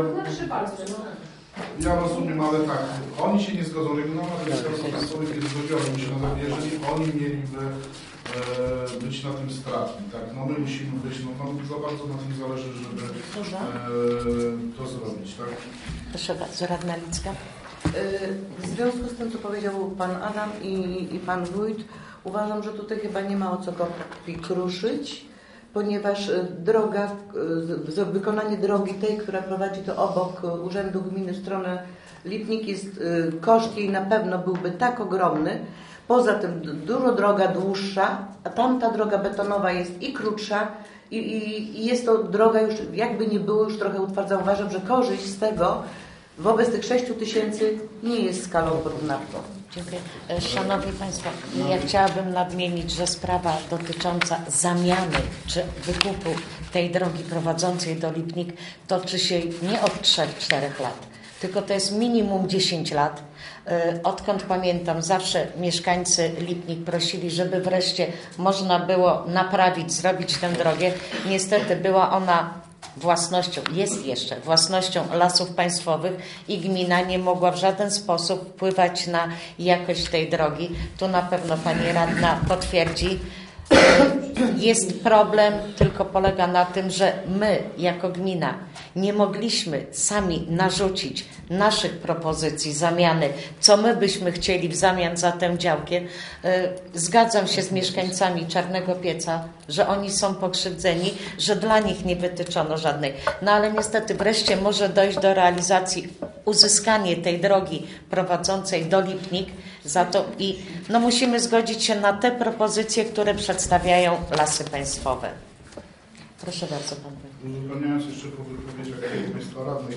Ja rozumiem, ale tak, oni się nie zgodzą, Regionalna Dyrekcja Lasów Państwowych nie zgodziła, mi się nazywa, jeżeli oni mieliby e, być na tym stratni, tak, no my musimy być, no nam za bardzo na tym zależy, żeby e, to zrobić, tak. Proszę bardzo, radna Licka. W związku z tym, co powiedział Pan Adam i, i Pan Wójt, uważam, że tutaj chyba nie ma o co kopii kruszyć, ponieważ droga, wykonanie drogi tej, która prowadzi to obok Urzędu Gminy w stronę Lipnik, jest, koszt jej na pewno byłby tak ogromny. Poza tym dużo droga dłuższa, a tamta droga betonowa jest i krótsza i, i, i jest to droga już, jakby nie było, już trochę utwardza. Uważam, że korzyść z tego wobec tych sześciu tysięcy nie jest skalą porównawczą. Dziękuję. Szanowni Państwo, ja chciałabym nadmienić, że sprawa dotycząca zamiany czy wykupu tej drogi prowadzącej do Lipnik toczy się nie od trzech czterech lat, tylko to jest minimum dziesięć lat. Odkąd pamiętam, zawsze mieszkańcy Lipnik prosili, żeby wreszcie można było naprawić, zrobić tę drogę. Niestety była ona własnością, jest jeszcze własnością Lasów Państwowych i gmina nie mogła w żaden sposób wpływać na jakość tej drogi. Tu na pewno pani radna potwierdzi. Jest problem, tylko polega na tym, że my jako gmina nie mogliśmy sami narzucić naszych propozycji zamiany, co my byśmy chcieli w zamian za tę działkę. Zgadzam się z mieszkańcami Czarnego Pieca, że oni są pokrzywdzeni, że dla nich nie wytyczono żadnej. No ale niestety wreszcie może dojść do realizacji uzyskanie tej drogi prowadzącej do Lipnik. Za to i no musimy zgodzić się na te propozycje, które przedstawiają Lasy Państwowe. Proszę bardzo, Pan. Uzupełniając jeszcze po wypowiedziach Państwa radnych,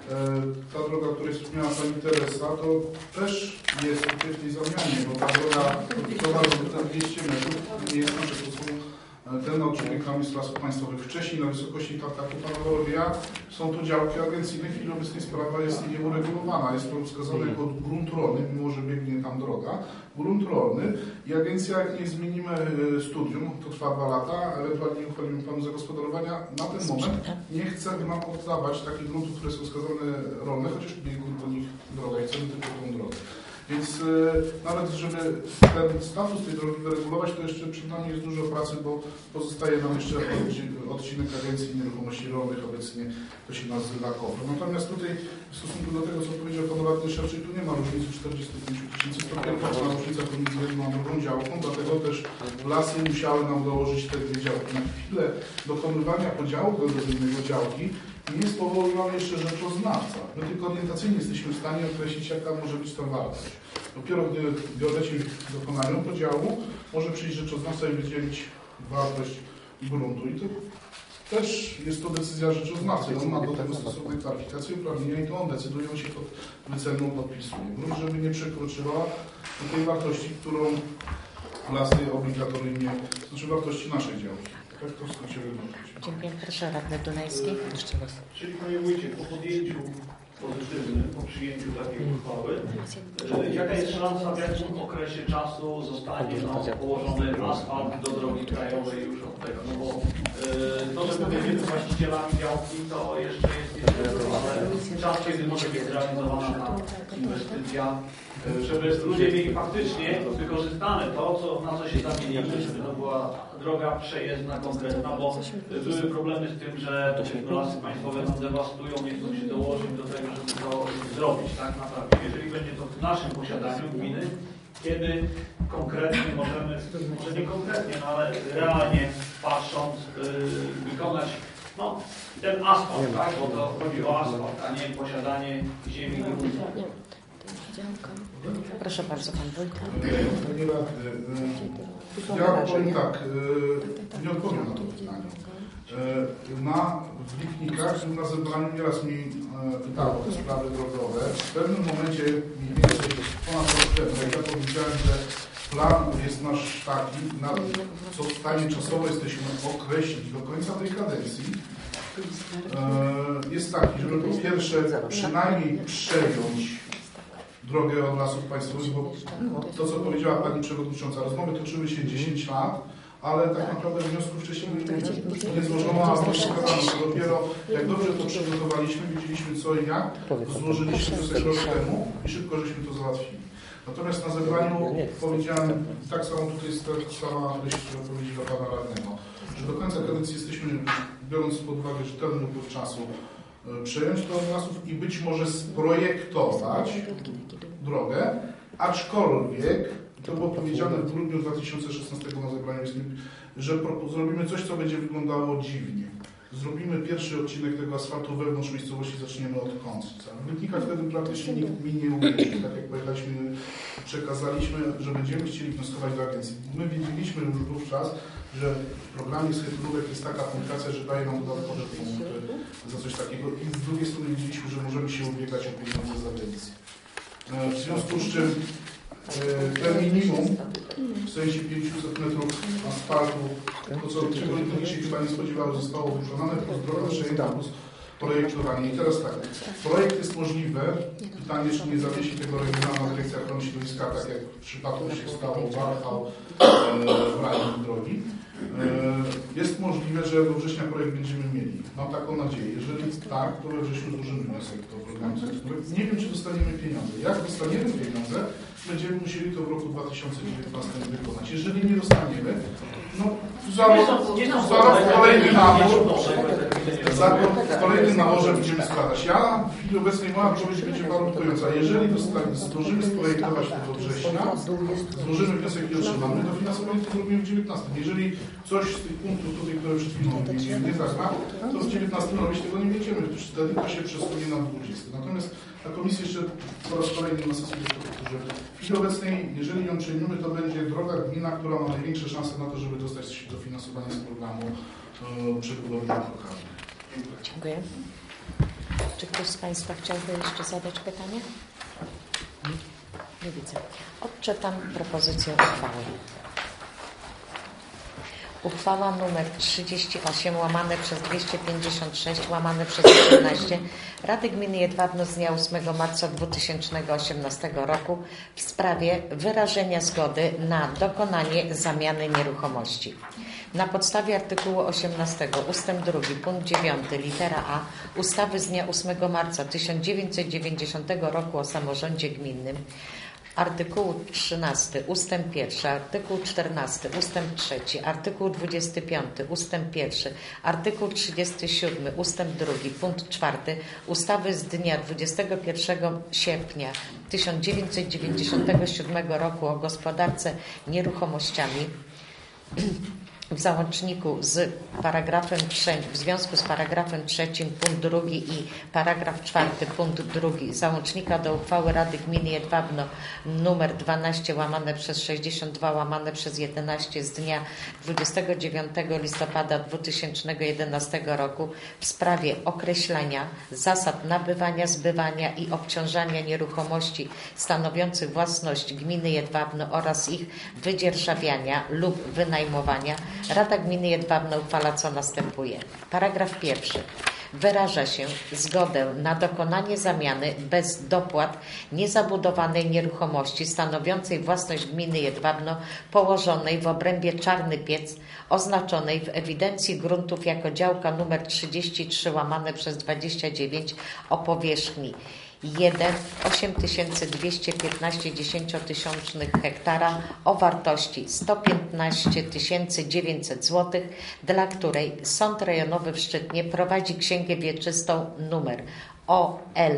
ta droga, o której wspomniała Pani Teresa, to też jest tutaj w tej zamianie, bo ta droga prowadzi do dwieście metrów, nie jest nasze, to są ten odcinek tam jest Lasów Państwowych. Wcześniej na wysokości tartaku Pana Wolowia są to działki agencyjne. W chwili obecnej sprawa jest nieuregulowana. Jest to wskazane jako grunt rolny, mimo że biegnie tam droga. Grunt rolny i agencja, jak nie zmienimy studium, to trwa dwa lata, ewentualnie uchwalimy planu zagospodarowania, na ten moment nie chce nam oddawać takich gruntów, które są wskazane rolne, chociaż biegnie do nich droga i chcemy tylko tą drogę. Więc e, nawet, żeby ten status tej drogi wyregulować, to jeszcze przed nami jest dużo pracy, bo pozostaje nam jeszcze odcinek Agencji Nieruchomości Rolnych, obecnie to się nazywa KOPR. Natomiast tutaj w stosunku do tego, co powiedział Pan Radny Szewczyk, tu nie ma różnicy czterdziestu pięciu tysięcy, to pierwsza różnica pomiędzy jedną a drugą działką, dlatego też Lasy musiały nam dołożyć te dwie działki. Na chwilę dokonywania podziału geodezyjnego działki nie jest powoływany jeszcze rzeczoznawca. My tylko orientacyjnie jesteśmy w stanie określić, jaka może być ta wartość. Dopiero gdy geodeci dokonają podziału, może przyjść rzeczoznawca i wydzielić wartość gruntu. I to też jest to decyzja rzeczoznawcy. On ma do tego stosowne kwalifikacje uprawnienia i to on decyduje, on się pod wyceną podpisuje. Grunt, żeby nie przekroczyła tej wartości, którą Lasy obligatoryjnie, to znaczy wartości naszej działki. Tak to w skrócie wygląda. Dziękuję. Proszę radny Dunajski. Jeszcze raz. Czyli Panie Wójcie, po podjęciu pozytywnym, po przyjęciu takiej uchwały, jaka jest szansa, w jakim okresie czasu zostanie no, położony asfalt do drogi krajowej już od tego? No bo yy, to, że będziemy właścicielami działki, to jeszcze jest jedno, ale czas, kiedy może być zrealizowana ta inwestycja, żeby ludzie mieli faktycznie wykorzystane to, co, na co się zamienili, żeby to była droga przejezdna, konkretna, bo były problemy z tym, że Lasy Państwowe nam dewastują, nie chcą się dołożyć do tego, żeby to zrobić, tak naprawdę. Jeżeli będzie to w naszym posiadaniu gminy, Kiedy konkretnie możemy, może nie konkretnie, no ale realnie patrząc, yy, wykonać no, ten asfalt, tak? Bo to chodzi o asfalt, a nie posiadanie ziemi. Proszę bardzo, pan wójt. Panie radny, ja powiem tak, nie odpowiem na to pytanie. Na w Lichnikach na zebraniu nieraz mi pytało o te sprawy drogowe. W pewnym momencie, mniej więcej ponad rok temu, jak ja powiedziałem, że plan jest nasz taki, na co w stanie czasowo jesteśmy określić do końca tej kadencji, jest taki, żeby po pierwsze przynajmniej przejąć drogę od Lasów Państwowych, bo to, co powiedziała Pani Przewodnicząca, rozmowy toczyły się dziesięć lat, ale tak naprawdę wniosków wcześniej nie złożono, a przekazano. To dopiero jak dobrze to przygotowaliśmy, wiedzieliśmy co i jak, złożyliśmy wniosek rok temu i szybko żeśmy to załatwili. Natomiast na zebraniu powiedziałem, tak samo tutaj jest ta sama treść odpowiedzi dla Pana Radnego, że do końca kadencji jesteśmy, biorąc pod uwagę rzetelny upływ czasu, przejąć to od Lasów i być może sprojektować drogę, aczkolwiek to było powiedziane w grudniu dwa tysiące szesnastego na zebraniu, że zrobimy coś, co będzie wyglądało dziwnie. Zrobimy pierwszy odcinek tego asfaltu wewnątrz miejscowości, zaczniemy od końca. W Lichnikach wtedy praktycznie nikt mi nie uwierzył. Tak jak pojechaliśmy, przekazaliśmy, że będziemy chcieli wnioskować do agencji. My wiedzieliśmy już wówczas, że w programie schetynówek jest taka punktacja, że daje nam dodatkowe punkty za coś takiego i z drugiej strony wiedzieliśmy, że możemy się ubiegać o pieniądze z agencji. W związku z czym ten minimum w sensie pięćset metrów asfaltu, to co czego nikt się chyba nie spodziewał, zostało wykonane, plus droga przejęta, plus projektowanie. I teraz tak, projekt jest możliwy, pytanie, czy nie zawiesi tego Regionalna Dyrekcja Ochrony Środowiska, tak jak w przypadku się stało Warchał w razie drogi. Jest możliwe, że do września projekt będziemy mieli. Mam taką nadzieję. Jeżeli tak, to we wrześniu złożymy wniosek do programu. Nie wiem, czy dostaniemy pieniądze. Jak dostaniemy pieniądze, będziemy musieli to w roku dwa tysiące dziewiętnastym wykonać. Jeżeli nie dostaniemy, no za rok, za rok w kolejnym naborze, za rok w kolejnym naborze będziemy składać. Ja w chwili obecnej moja odpowiedź będzie warunkująca. Jeżeli zdążymy sprojektować to do września, złożymy wniosek i otrzymamy, dofinansowanie to zrobimy w dziewiętnastym. Jeżeli coś z tych punktów tutaj, które przed chwilą wymieniłem, nie zagra, to w dziewiętnastym robić tego nie będziemy, gdyż wtedy to się przesunie na dwudziesty. Natomiast na komisji jeszcze po raz kolejny na sesji że w chwili obecnej, jeżeli ją przyjmiemy, to będzie droga gmina, która ma największe szanse na to, żeby dostać dofinansowanie z programu e, przebudowy dróg lokalnych. Dziękuję. Czy ktoś z Państwa chciałby jeszcze zadać pytanie? Nie widzę. Odczytam propozycję uchwały. Uchwała nr trzydzieści osiem łamane przez dwieście pięćdziesiąt sześć łamane przez osiemnaście Rady Gminy Jedwabno z dnia ósmego marca dwa tysiące osiemnastego roku w sprawie wyrażenia zgody na dokonanie zamiany nieruchomości. Na podstawie artykułu osiemnastego ustęp drugi punkt dziewiąty litera A ustawy z dnia ósmego marca tysiąc dziewięćset dziewięćdziesiątego roku o samorządzie gminnym, artykuł trzynasty ustęp pierwszy, artykuł czternasty ustęp trzeci, artykuł dwudziesty piąty ustęp pierwszy, artykuł trzydziesty siódmy ustęp drugi, punkt czwarty ustawy z dnia dwudziestego pierwszego sierpnia tysiąc dziewięćset dziewięćdziesiątego siódmego roku o gospodarce nieruchomościami w załączniku z paragrafem trzecim, w związku z paragrafem trzecim punkt drugi i paragraf czwarty punkt drugi załącznika do uchwały Rady Gminy Jedwabno numer dwanaście łamane przez sześćdziesiąt dwa łamane przez jedenaście z dnia dwudziestego dziewiątego listopada dwa tysiące jedenastego roku w sprawie określenia zasad nabywania, zbywania i obciążania nieruchomości stanowiących własność gminy Jedwabno oraz ich wydzierżawiania lub wynajmowania, Rada Gminy Jedwabno uchwala, co następuje. Paragraf pierwszy. Wyraża się zgodę na dokonanie zamiany bez dopłat niezabudowanej nieruchomości stanowiącej własność gminy Jedwabno położonej w obrębie Czarny Piec, oznaczonej w ewidencji gruntów jako działka nr trzydzieści trzy łamane przez dwadzieścia dziewięć o powierzchni jeden osiem tysięcy dwieście piętnaście dziesięciotysięcznych hektara o wartości sto piętnaście tysięcy dziewięćset złotych, dla której Sąd Rejonowy w Szczytnie prowadzi księgę wieczystą numer O L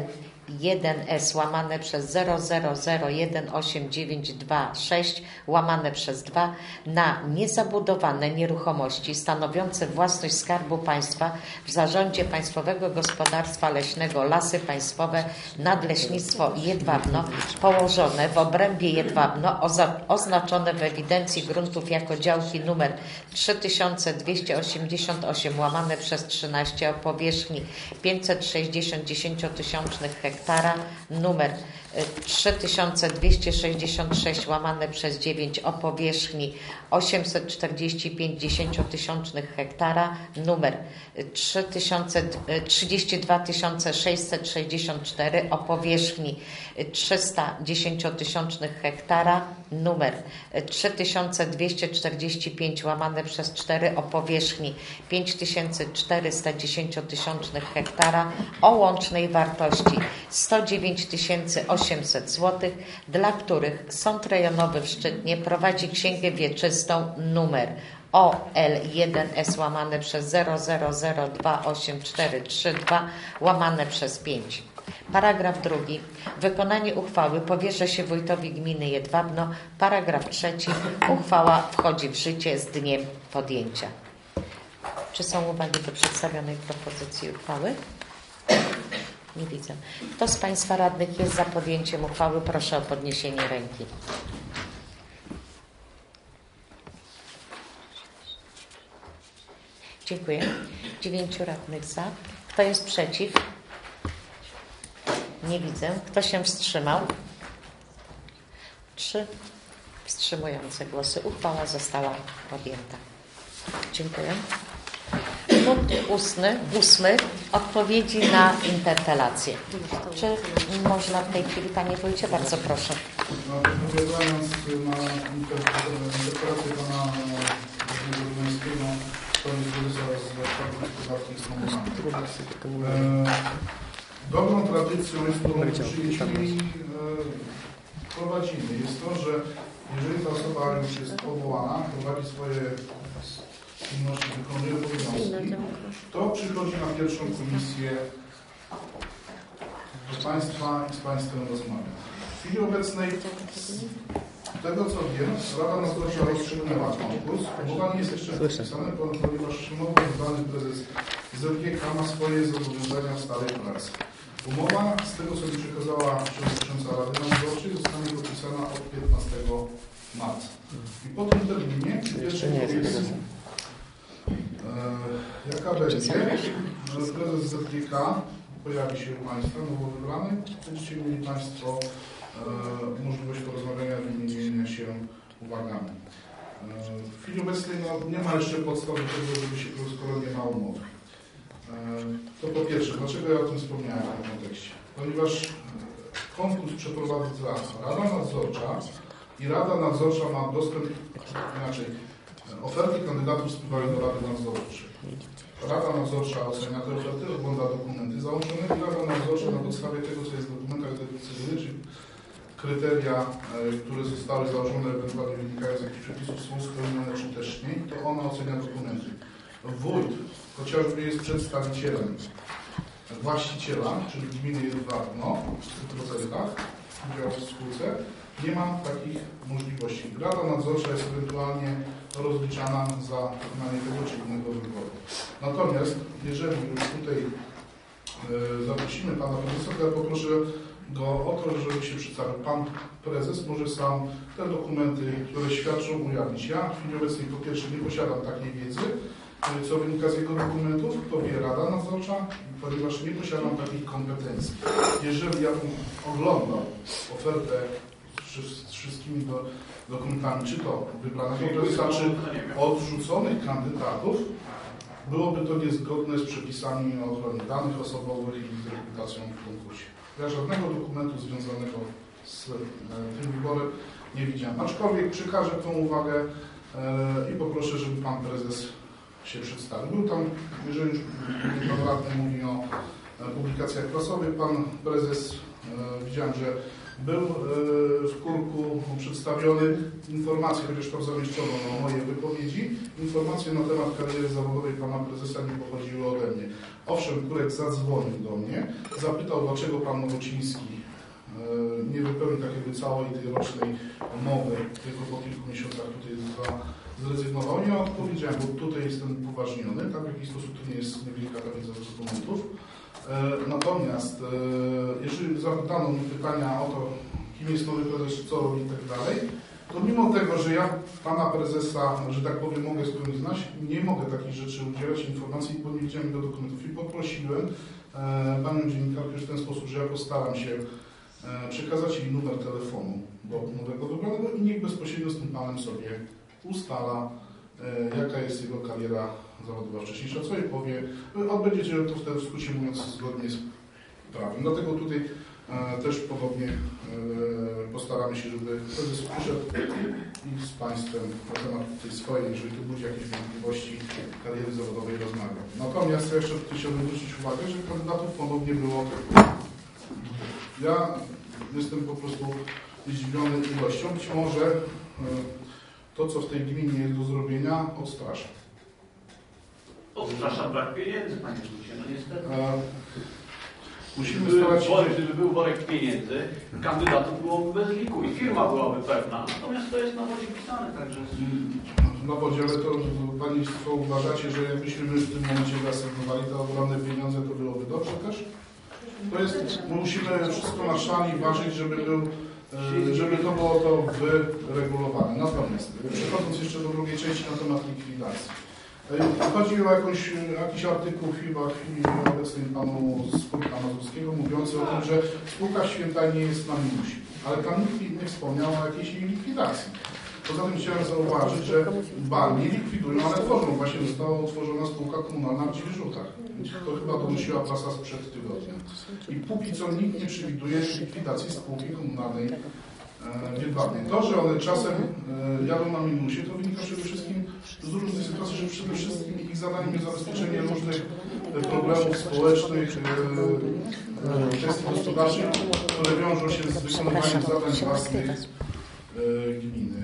jeden S łamane przez zero zero zero jeden osiem dziewięć dwa sześć łamane przez dwa na niezabudowane nieruchomości stanowiące własność Skarbu Państwa w zarządzie Państwowego Gospodarstwa Leśnego Lasy Państwowe Nadleśnictwo Jedwabno położone w obrębie Jedwabno oznaczone w ewidencji gruntów jako działki numer trzy tysiące dwieście osiemdziesiąt osiem łamane przez trzynaście o powierzchni pięćset sześćdziesiąt dziesięciotysięcznych hektara, numer trzy tysiące dwieście sześćdziesiąt sześć łamane przez dziewięć o powierzchni osiemset czterdzieści pięć dziesięciotysięcznych hektara, numer trzydzieści dwa tysiące sześćset sześćdziesiąt cztery o powierzchni trzysta dziesięciotysięcznych hektara, numer trzy tysiące dwieście czterdzieści pięć łamane przez cztery o powierzchni pięć tysięcy czterysta dziesięciotysięcznych hektara o łącznej wartości sto dziewięć tysięcy osiemset złotych, dla których Sąd Rejonowy w Szczytnie prowadzi księgę wieczystą numer O L jeden S łamane przez zero zero zero dwa osiem cztery trzy dwa łamane przez pięć. Paragraf drugi. Wykonanie uchwały powierza się wójtowi gminy Jedwabno. Paragraf trzeci. Uchwała wchodzi w życie z dniem podjęcia. Czy są uwagi do przedstawionej propozycji uchwały? Nie widzę. Kto z Państwa radnych jest za podjęciem uchwały? Proszę o podniesienie ręki. Dziękuję. Dziewięciu radnych za. Kto jest przeciw? Nie widzę. Kto się wstrzymał? Trzy wstrzymujące głosy. Uchwała została podjęta. Dziękuję. Punkt ósmy, ósmy. Odpowiedzi na interpelacje. Czy można w tej chwili, Panie Wójcie? Bardzo proszę. Odpowiadając na interpelację Pana Górskiego, to jest prezesa z Skarbu Gospodarki Sądowego. Dobrą tradycją jest, którą przyjęliśmy prowadzimy, jest to, że jeżeli ta osoba już jest powołana, prowadzi swoje czynności, wykonuje obowiązki, to przychodzi na pierwszą komisję do Państwa i z Państwem rozmawia. W chwili obecnej, z tego co wiem, Rada Nadzorcza rozstrzygnęła konkurs. Umowa nie jest jeszcze podpisana, ponieważ nowo wybrany prezes Z G K ma swoje zobowiązania w stałej pracy. Umowa, z tego co mi przekazała przewodnicząca Rady Nadzorczej, zostanie podpisana od piętnastego marca. I po tym terminie pierwszej komisji, e, jaka będzie, prezes Z G K pojawi się u Państwa, nowo wybrany, będziecie mieli Państwo e, możliwość porozmawiania, wymienienia się uwagami. E, w chwili obecnej no, nie ma jeszcze podstaw do tego, żeby się, skoro nie ma umowy. To po pierwsze, dlaczego ja o tym wspomniałem w tym kontekście? Ponieważ konkurs przeprowadza Rada Nadzorcza i Rada Nadzorcza ma dostęp, inaczej, oferty kandydatów spływają do Rady Nadzorczej. Rada Nadzorcza ocenia te oferty, ogląda dokumenty załączone i Rada Nadzorcza na podstawie tego, co jest w dokumentach decyzyjnych, czyli kryteria, które zostały założone, ewentualnie wynikają z jakichś przepisów, są spełnione czy też nie, to ona ocenia dokumenty. Wójt chociażby jest przedstawicielem właściciela, czyli gminy Jedwabno, w stu procentach udziału w spółce, nie ma takich możliwości. Rada Nadzorcza jest ewentualnie rozliczana za wykonanie tego czy innego wyboru. Natomiast jeżeli już tutaj e, zaprosimy Pana Prezesa, to ja poproszę go o to, żeby się przedstawił. Pan Prezes może sam te dokumenty, które świadczą, ujawnić. Ja w chwili obecnej po pierwsze nie posiadam takiej wiedzy, co wynika z jego dokumentów, to wie Rada Nadzorcza, ponieważ nie posiadam takich kompetencji. Jeżeli ja bym oglądał ofertę z wszystkimi do, dokumentami, czy to wybranego prezesa, czy odrzuconych kandydatów, byłoby to niezgodne z przepisami o ochronie danych osobowych i z reputacją w konkursie. Ja żadnego dokumentu związanego z tym wyborem nie widziałem. Aczkolwiek przekażę tą uwagę e, i poproszę, żeby Pan Prezes się przedstawił. Był tam, jeżeli już Pan Radny mówi o publikacjach prasowych, Pan Prezes, e, widziałem, że Był w kurku przedstawiony informacje, chociaż tam zamieszczono na moje wypowiedzi, informacje na temat kariery zawodowej pana prezesa nie pochodziły ode mnie. Owszem, kurek zadzwonił do mnie, zapytał, dlaczego pan Nowociński nie wypełnił tak jakby całej tej rocznej umowy, tylko po kilku miesiącach tutaj zrezygnował. Nie odpowiedziałem, bo tutaj jestem upoważniony, tam w jakiś sposób to nie jest niewielka tablica dokumentów. Natomiast jeżeli zadano mi pytania o to, kim jest nowy prezes, co robi i tak dalej, to mimo tego, że ja pana prezesa, że tak powiem, mogę skądś znać, nie mogę takich rzeczy udzielać informacji, bo nie widziałem do dokumentów. I poprosiłem panią dziennikarkę w ten sposób, że ja postaram się przekazać jej numer telefonu do nowego wybranego i niech bezpośrednio z tym panem sobie ustala, jaka jest jego kariera zawodowa wcześniejsza, co jej powie. Odbędziecie to wtedy, w skrócie mówiąc, zgodnie z prawem. Dlatego tutaj e, też podobnie e, postaramy się, żeby prezes przyszedł i z państwem na temat tej swojej, jeżeli tu budzi jakieś wątpliwości kariery zawodowej, rozmawiał. Natomiast ja jeszcze chciałbym zwrócić uwagę, że kandydatów ponownie było. Ja jestem po prostu zdziwiony ilością. Być może e, to, co w tej gminie jest do zrobienia, odstrasza. Odstrasza brak pieniędzy, panie Wójcie, no niestety. E, musimy Gdyby, starać się... worek, gdyby był worek pieniędzy, kandydatów byłoby bez liku i firma byłaby pewna. Natomiast to jest na wodzie pisane, także... Na wodzie, ale to państwo uważacie, że jakbyśmy my w tym momencie wyasygnowali te ogromne pieniądze, to byłoby dobrze też? To jest, musimy wszystko na szali ważyć, żeby był, żeby to było to wyregulowane. Natomiast przechodząc jeszcze do drugiej części na temat likwidacji. Chodzi o jakąś, jakiś artykuł chyba w chwili obecnej panu z Spółka Mazurskiego mówiący o tym, że spółka Święta nie jest na minusie. Ale tam nikt nie wspomniał o jakiejś jej likwidacji. Poza tym chciałem zauważyć, że ba, nie likwidują, ale tworzą. Właśnie została utworzona spółka komunalna w Dziwiżutach. To chyba domyśliła prasa sprzed tygodnia. I póki co nikt nie przewiduje likwidacji spółki komunalnej w Jedwabnej. To, że one czasem e, jadą na minusie, to wynika przede wszystkim z różnych sytuacji, że przede wszystkim ich zadaniem jest zabezpieczenie różnych problemów społecznych, e, kwestii gospodarczych, które wiążą się z wykonywaniem zadań własnych e, gminy.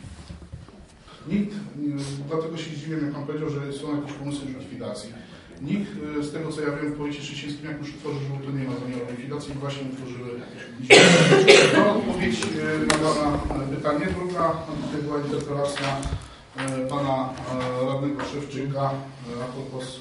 Nikt, dlatego się zdziwiłem, jak pan powiedział, że są jakieś pomysły likwidacji. Nikt, z tego co ja wiem, w powiecie szczecińskim, jak już utworzył, to nie ma zamiaru likwidacji, właśnie utworzyły. To odpowiedź na pana pytanie. Druga, tutaj była interpelacja pana radnego Szewczyka a propos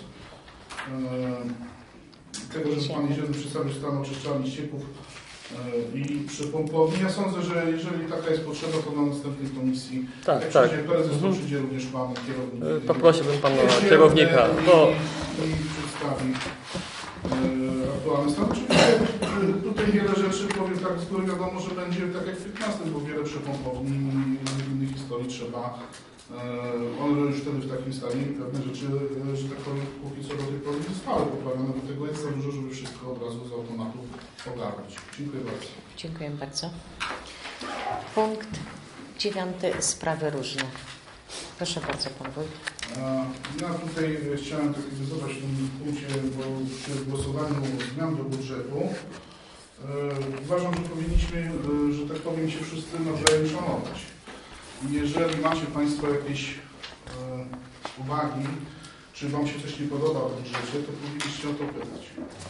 tego, że pan Jezierny przedstawił stan oczyszczalni ścieków i przypompowni. Ja sądzę, że jeżeli taka jest potrzeba, to na następnej komisji, tak, jak tak. przyjdzie prezes, to przyjdzie również pan kierownik. Poprosiłbym pana kierownika. Bo... I, i przedstawi e, aktualny stan. Oczywiście tutaj wiele rzeczy, powiem tak z góry, wiadomo, że będzie tak jak w piętnastym, bo wiele przepompowni i innych historii trzeba. E, one już wtedy w takim stanie i pewne rzeczy, że tak powiem, póki co do tej pory nie zostały poprawione, bo tego jest za dużo, żeby wszystko od razu z automatu ogarnąć. Dziękuję bardzo. Dziękuję bardzo. Punkt dziewiąty. Sprawy różne. Proszę bardzo, pan wójt. Ja tutaj chciałem tak wycofać w tym punkcie, bo przy głosowaniu zmian do budżetu uważam, że powinniśmy, że tak powiem, się wszyscy nawzajem szanować. Jeżeli macie państwo jakieś uwagi, czy wam się coś nie podoba w budżecie, to powinniście o to pytać.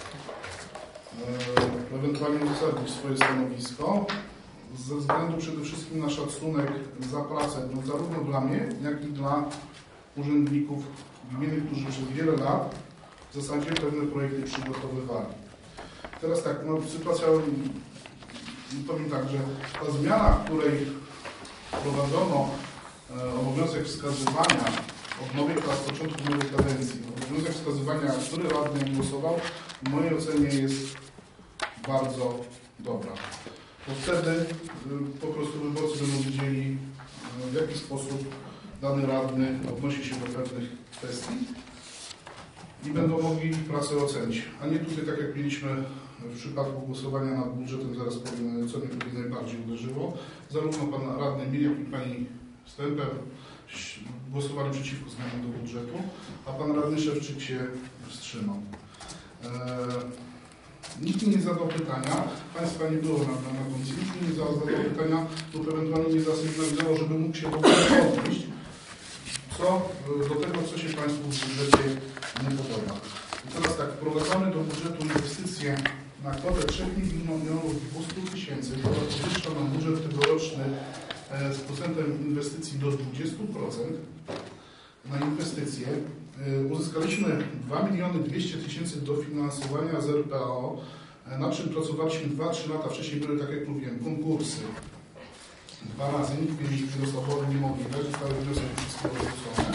Ewentualnie uzasadnić swoje stanowisko ze względu przede wszystkim na szacunek za pracę, no, zarówno dla mnie, jak i dla urzędników gminy, którzy przez wiele lat w zasadzie pewne projekty przygotowywali. Teraz tak, no, sytuacja, powiem tak, że ta zmiana, w której wprowadzono e, obowiązek wskazywania od nowej, z początku nowej kadencji, obowiązek wskazywania, który radny głosował, w mojej ocenie jest bardzo dobra. Bo wtedy y, po prostu wyborcy będą wiedzieli, y, w jaki sposób dany radny odnosi się do pewnych kwestii i będą mogli pracę ocenić. A nie tutaj, tak jak mieliśmy w przypadku głosowania nad budżetem, zaraz powiem, co mnie tutaj najbardziej uderzyło. Zarówno pan radny Mir, jak i pani Stęper głosowali przeciwko zmianom do budżetu, a pan radny Szewczyk się wstrzymał. Eee, Nikt Nikt mi nie zadał pytania, Państwa nie było na, na komisji, nikt mi nie zadał pytania lub ewentualnie nie zasygnalizował, żeby mógł się w ogóle odnieść co, do tego, co się Państwu w budżecie nie podoba. I teraz tak, wprowadzamy do budżetu inwestycje na kwotę trzy miliony dwieście tysięcy, która podwyższa nam budżet tegoroczny z procentem inwestycji do dwudziestu procent na inwestycje. Uzyskaliśmy dwa miliony dwieście tysięcy dofinansowania z R P O, na czym pracowaliśmy dwa trzy lata wcześniej, były, tak jak mówiłem, konkursy. Dwa razy nikt mnie nie dostał, nie mogli dać, zostały wnioski wszystkie odrzucone.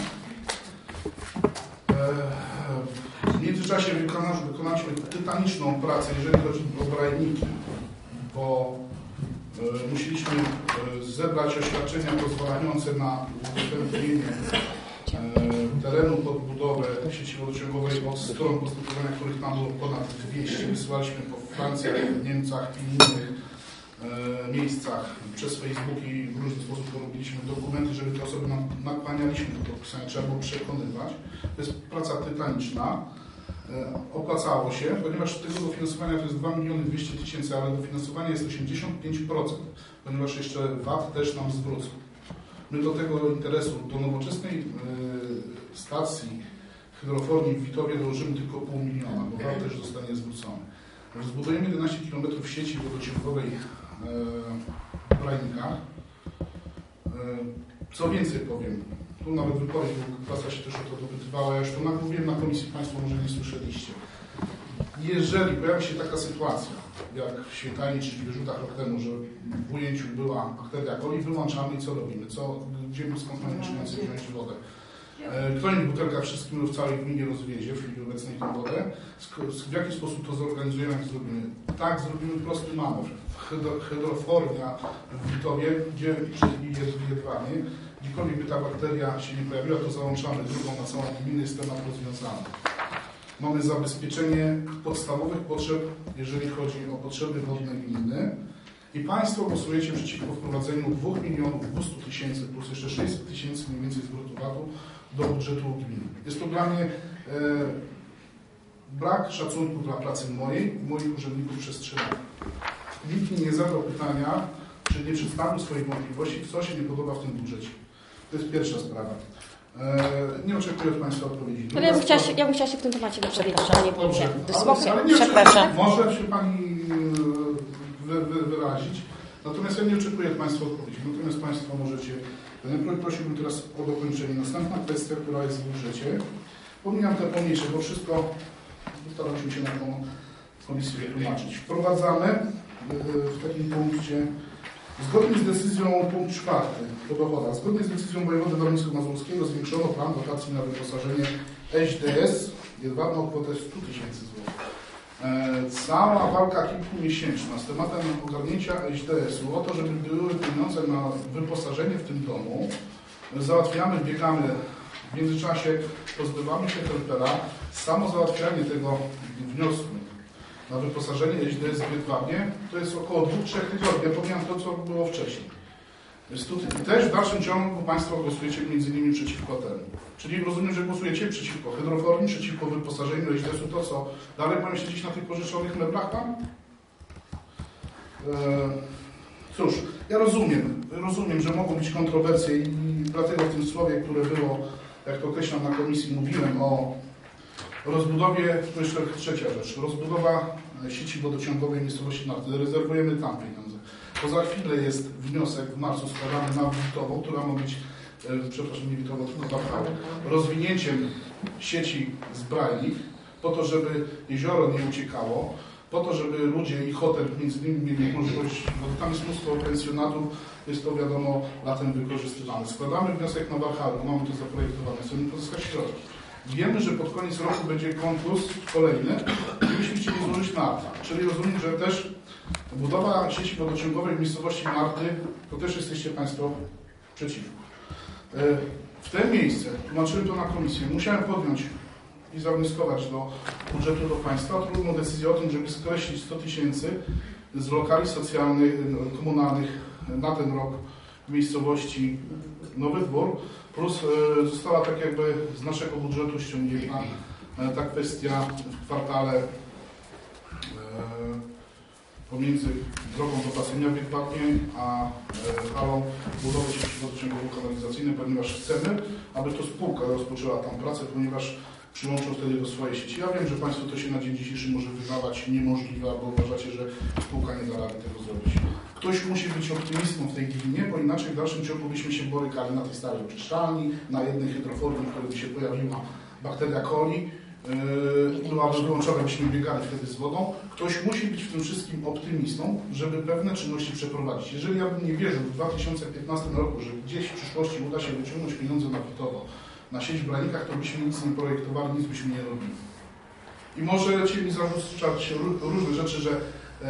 W międzyczasie wykonaliśmy tytaniczną pracę, jeżeli chodzi o brajniki, bo musieliśmy zebrać oświadczenia pozwalające na udostępnienie terenu pod budowę sieci wodociągowej od stron postępowania, których tam było ponad dwieście. Wysyłaliśmy po Francji, Niemcach i innych e, miejscach przez Facebook i w różny sposób porobiliśmy dokumenty, żeby te osoby nam nakłanialiśmy do podpisania, trzeba było przekonywać. To jest praca tytaniczna. E, opłacało się, ponieważ tego dofinansowania to jest dwa miliony dwieście tysięcy, ale dofinansowanie jest osiemdziesiąt pięć procent, ponieważ jeszcze V A T też nam zwrócą. My do tego interesu, do nowoczesnej y, stacji hydroforni w Witowie dołożymy tylko pół miliona, bo V A T też zostanie zwrócony. Zbudujemy jedenaście kilometrów sieci wodociągowej y, w Brajnikach. Y, co więcej powiem, tu nawet wypowiedź, bo prasa się też o to dopytywała, ja już to mówiłem na komisji, Państwo może nie słyszeliście. Jeżeli pojawi się taka sytuacja, jak w Świętanie czy w Wyrzutach rok temu, że w ujęciu była bakteria coli, wyłączamy i co robimy? Co, gdzie skąd mamy mieszkańcy wziąć wodę? Kto im butelka wszystkim w całej gminie rozwiezie w chwili obecnej tę wodę? W jaki sposób to zorganizujemy, jak zrobimy? Tak, zrobimy prosty manewr. Hydrofornia w Witowie, gdzie jest w Jedwanie, gdziekolwiek by ta bakteria się nie pojawiła, to załączamy drugą na całą gminę, jest temat rozwiązany. Mamy zabezpieczenie podstawowych potrzeb, jeżeli chodzi o potrzeby wodne gminy i Państwo głosujecie przeciwko wprowadzeniu dwóch milionów dwieście tysięcy plus jeszcze sześćset tysięcy mniej więcej zwrotu V A T-u do budżetu gminy. Jest to dla mnie e, brak szacunku dla pracy mojej i moich urzędników przez trzy lata. Nikt mi nie zadał pytania, czy nie przedstawił swoich wątpliwości, co się nie podoba w tym budżecie. To jest pierwsza sprawa. Nie oczekuję od Państwa odpowiedzi. Ale ja bym, chciała się, ja bym chciała się w tym temacie wypowiedzieć, Panie Wójcie. Przepraszam. Może się Pani wy, wy, wyrazić. Natomiast ja nie oczekuję od Państwa odpowiedzi. Natomiast Państwo możecie... Prosiłbym teraz o dokończenie. Następna kwestia, która jest w budżecie. Pomijam te pomniejsze, bo wszystko postaram się na tą komisję wytłumaczyć. Wprowadzamy w takim punkcie zgodnie z decyzją, punkt czwarty, po dochodach, zgodnie z decyzją wojewody warmińsko-mazurskiego zwiększono plan dotacji na wyposażenie S D S jedwabną o kwotę stu tysięcy złotych. E, cała walka kilkumiesięczna z tematem ogarnięcia S D S-u o to, żeby były pieniądze na wyposażenie w tym domu, załatwiamy, biegamy, w międzyczasie pozbywamy się helpera, samo załatwianie tego wniosku na wyposażenie S D S w Jedwabnie to jest około dwóch do trzech tygodni. Ja pomijam to, co było wcześniej. I też w dalszym ciągu Państwo głosujecie między innymi przeciwko temu. Czyli rozumiem, że głosujecie przeciwko hydroformii, przeciwko wyposażeniu S D S-u. To co? Dalej mają siedzieć na tych pożyczonych meblach tam? Eee, cóż, ja rozumiem, rozumiem, że mogą być kontrowersje i dlatego w tym słowie, które było, jak to określam na komisji, mówiłem o rozbudowie, to jeszcze trzecia rzecz, rozbudowa sieci wodociągowej miejscowości Narty. Rezerwujemy tam pieniądze. Bo za chwilę jest wniosek w marcu składany na Witową, która ma być, e, przepraszam, nie Witową, tylko Wachau, rozwinięciem sieci z Brajnik, po to, żeby jezioro nie uciekało, po to, żeby ludzie i hotel między innymi mieli możliwość, bo tam jest mnóstwo pensjonatów, jest to wiadomo latem wykorzystywane. Składamy wniosek na Wachau, mamy to zaprojektowane, chcemy pozyskać środki. Wiemy, że pod koniec roku będzie konkurs kolejny i byśmy chcieli złożyć Narta. Czyli rozumiem, że też budowa sieci wodociągowej w miejscowości Narty, to też jesteście Państwo przeciwko. W tym miejsce, tłumaczyłem to na komisji, musiałem podjąć i zawnioskować do budżetu do Państwa trudną decyzję o tym, żeby skreślić sto tysięcy z lokali socjalnych, komunalnych na ten rok w miejscowości Nowy Dwór, plus e, została tak jakby z naszego budżetu ściągnięta e, ta kwestia w kwartale e, pomiędzy drogą dotacyjną wypadnie a e, halą budowy sieci wodociągowo-kanalizacyjnej, ponieważ chcemy, aby to spółka rozpoczęła tam pracę, ponieważ przyłączą wtedy do swojej sieci. Ja wiem, że Państwu to się na dzień dzisiejszy może wydawać niemożliwe, albo uważacie, że spółka nie da rady tego zrobić. Ktoś musi być optymistą w tej dziedzinie, bo inaczej w dalszym ciągu byśmy się borykali na tej starej oczyszczalni, na jednej hydroformie, w której by się pojawiła bakteria coli, yy, byłaby wyłączona, byśmy biegali wtedy z wodą. Ktoś musi być w tym wszystkim optymistą, żeby pewne czynności przeprowadzić. Jeżeli ja bym nie wierzył w dwa tysiące piętnastym roku, że gdzieś w przyszłości uda się wyciągnąć pieniądze na Witowo, na sieć w Branikach, to byśmy nic nie projektowali, nic byśmy nie robili. I możecie mi zarzucać różne rzeczy, że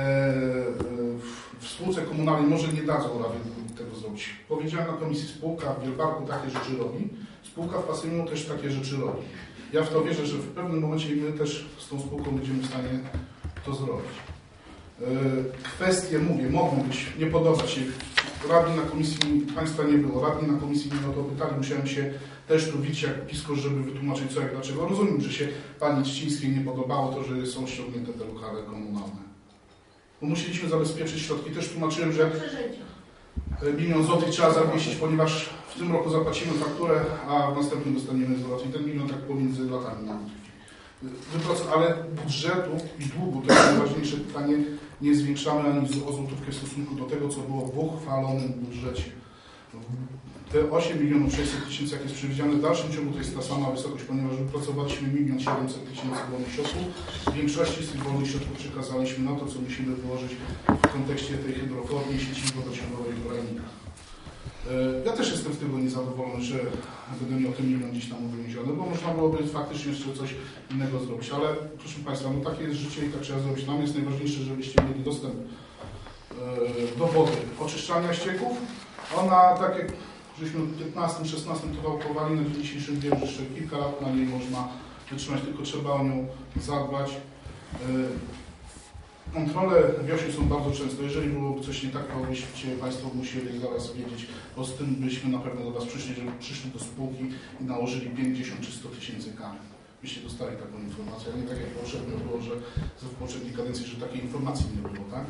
w spółce komunalnej może nie dadzą rady tego zrobić. Powiedziałem na komisji, spółka w Wielbarku takie rzeczy robi, spółka w Pasymiu też takie rzeczy robi. Ja w to wierzę, że w pewnym momencie my też z tą spółką będziemy w stanie to zrobić. Kwestie, mówię, mogą być, nie podobać się. Radni na komisji Państwa nie było, radni na komisji mnie o to pytali, musiałem się też tu widzieć jak piskorz, żeby wytłumaczyć co jak dlaczego. Rozumiem, że się pani Trzcińskiej nie podobało to, że są ściągnięte te lokale komunalne. Bo musieliśmy zabezpieczyć środki. Też tłumaczyłem, że milion złotych trzeba zawiesić, ponieważ w tym roku zapłacimy fakturę, a w następnym dostaniemy zwrot. I ten milion tak pomiędzy latami nam tkwi. Ale budżetu i długu, to jest najważniejsze pytanie, nie zwiększamy ani o złotówkę w stosunku do tego, co było w uchwalonym budżecie. Te osiem milionów sześćset tysięcy, jak jest przewidziane, w dalszym ciągu to jest ta sama wysokość, ponieważ wypracowaliśmy milion siedemset tysięcy wolnych środków. W większości z tych wolnych środków przekazaliśmy na to, co musimy wyłożyć w kontekście tej hydroformii sieci wodociągowej w Branikach. Ja też jestem z tego niezadowolony, że będę miał ten milion gdzieś tam uwięziony, bo można byłoby faktycznie jeszcze coś innego zrobić. Ale proszę Państwa, no takie jest życie i tak trzeba zrobić. Nam jest najważniejsze, żebyście mieli dostęp do wody oczyszczania ścieków. Ona, tak jak żeśmy w piętnastym szesnastym to wałkowali, na dzień dzisiejszy wiem, że jeszcze kilka lat na niej można wytrzymać, tylko trzeba o nią zadbać. Kontrole wiośni są bardzo często. Jeżeli byłoby coś nie tak, to byście Państwo musieli zaraz wiedzieć, bo z tym byśmy na pewno do Was przyszli, żeby przyszli do spółki i nałożyli pięćdziesiąt czy sto tysięcy kar. Byście dostali taką informację, ale nie tak jak poprzednio było, że w poprzedniej kadencji, że takiej informacji nie było, tak?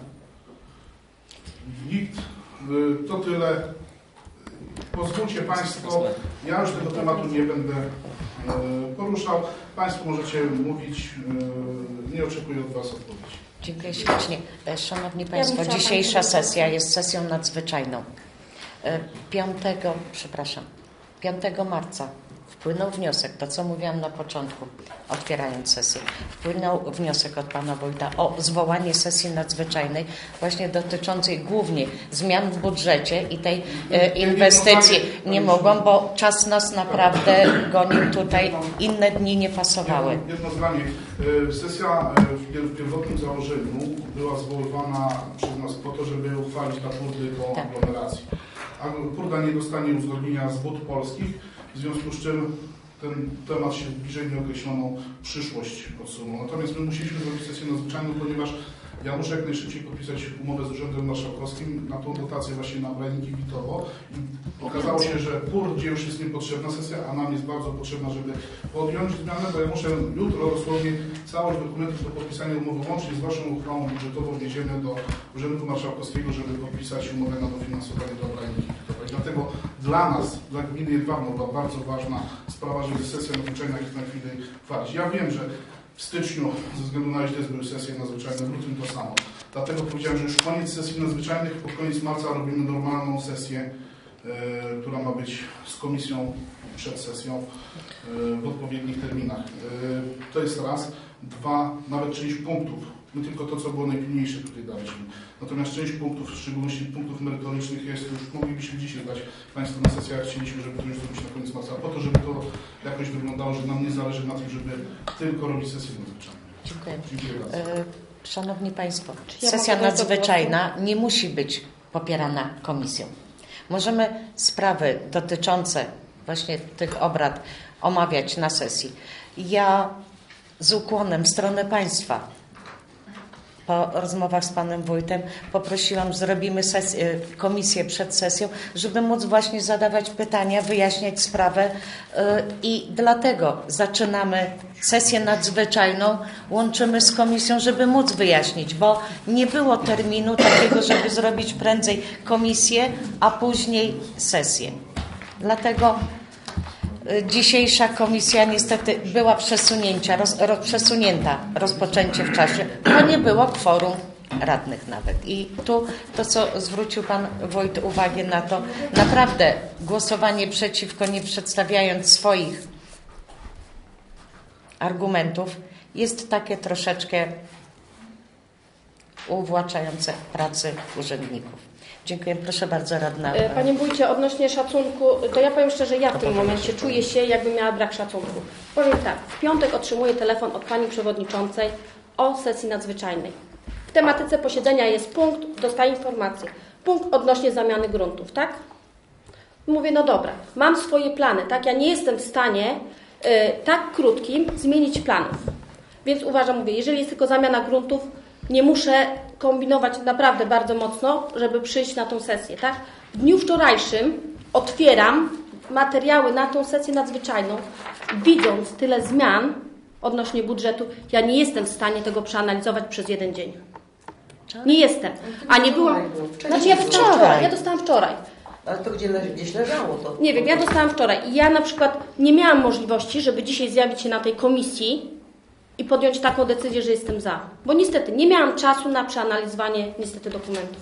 I to tyle. Pozwólcie Państwo, ja już tego tematu nie będę poruszał. Państwo możecie mówić, nie oczekuję od Was odpowiedzi. Dziękuję ślicznie. Szanowni Państwo, dzisiejsza sesja jest sesją nadzwyczajną. piątego, przepraszam, piątego marca wpłynął wniosek, to co mówiłam na początku, otwierając sesję, wpłynął wniosek od Pana Wójta o zwołanie sesji nadzwyczajnej właśnie dotyczącej głównie zmian w budżecie i tej e, inwestycji. Nie mogłam, bo czas nas naprawdę gonił tutaj, inne dni nie pasowały. Jedno, jedno zdanie. Sesja w pierwotnym założeniu była zwoływana przez nas po to, żeby uchwalić dla Purdy po tak. aglomeracji. A Purda nie dostanie uzgodnienia z Wód Polskich, w związku z czym ten temat się w bliżej nieokreśloną przyszłość odsunął. Natomiast my musieliśmy zrobić sesję nadzwyczajną, ponieważ ja muszę jak najszybciej podpisać umowę z Urzędem Marszałkowskim na tą dotację właśnie na Brajniki Witowo. I okazało się, że Purdzie już jest niepotrzebna sesja, a nam jest bardzo potrzebna, żeby podjąć zmianę, bo ja muszę jutro dosłownie całość dokumentów do podpisania umowy łącznie z Waszą uchwałą budżetową wjedziemy do Urzędu Marszałkowskiego, żeby podpisać umowę na dofinansowanie dla Brajniki Witowo. I dlatego dla nas, dla gminy Jedwabno była bardzo ważna sprawa, żeby sesja nadzwyczajna jak najchwilej uchwalić. Ja wiem, że w styczniu, ze względu na źle, były sesje nadzwyczajne, w lutym to samo. Dlatego powiedziałem, że już koniec sesji nadzwyczajnych, pod koniec marca robimy normalną sesję, e, która ma być z komisją przed sesją e, w odpowiednich terminach. E, to jest raz. Dwa, nawet część punktów, nie tylko to, co było najpilniejsze tutaj daliśmy. Natomiast część punktów, w szczególności punktów merytorycznych jest, już moglibyśmy dzisiaj dać Państwu na sesję, jak chcieliśmy, żeby to już zrobić na koniec marca, po to, żeby to jakoś wyglądało, że nam nie zależy na tym, żeby tylko robić sesję nadzwyczajną. Dziękuję. Dziękuję bardzo. Szanowni Państwo, sesja nadzwyczajna nie musi być popierana komisją. Możemy sprawy dotyczące właśnie tych obrad omawiać na sesji. Ja z ukłonem w stronę Państwa po rozmowach z panem wójtem poprosiłam, zrobimy sesję, komisję przed sesją, żeby móc właśnie zadawać pytania, wyjaśniać sprawę i dlatego zaczynamy sesję nadzwyczajną, łączymy z komisją, żeby móc wyjaśnić, bo nie było terminu takiego, żeby zrobić prędzej komisję, a później sesję. Dlatego dzisiejsza komisja niestety była przesunięcia, roz, roz, przesunięta rozpoczęcie w czasie, bo nie było kworum radnych nawet. I tu to, co zwrócił pan wójt uwagę na to, naprawdę głosowanie przeciwko, nie przedstawiając swoich argumentów, jest takie troszeczkę uwłaczające pracy urzędników. Dziękuję. Proszę bardzo, radna. Panie wójcie, odnośnie szacunku, to ja powiem szczerze, ja w tym momencie czuję się, jakbym miała brak szacunku. Powiem tak, w piątek otrzymuję telefon od pani przewodniczącej o sesji nadzwyczajnej. W tematyce posiedzenia jest punkt, dostaję informację. Punkt odnośnie zamiany gruntów, tak? Mówię, no dobra, mam swoje plany, tak? Ja nie jestem w stanie y, tak krótkim zmienić planów. Więc uważam, mówię, jeżeli jest tylko zamiana gruntów, nie muszę kombinować naprawdę bardzo mocno, żeby przyjść na tą sesję, tak? W dniu wczorajszym otwieram materiały na tą sesję nadzwyczajną. Widząc tyle zmian odnośnie budżetu, ja nie jestem w stanie tego przeanalizować przez jeden dzień. Nie jestem. A nie byłam... Znaczy ja dostałam wczoraj. Ja dostałam wczoraj. Ale to gdzie le, gdzieś leżało to? Nie wiem, ja dostałam wczoraj i ja na przykład nie miałam możliwości, żeby dzisiaj zjawić się na tej komisji i podjąć taką decyzję, że jestem za. Bo niestety nie miałam czasu na przeanalizowanie niestety dokumentów.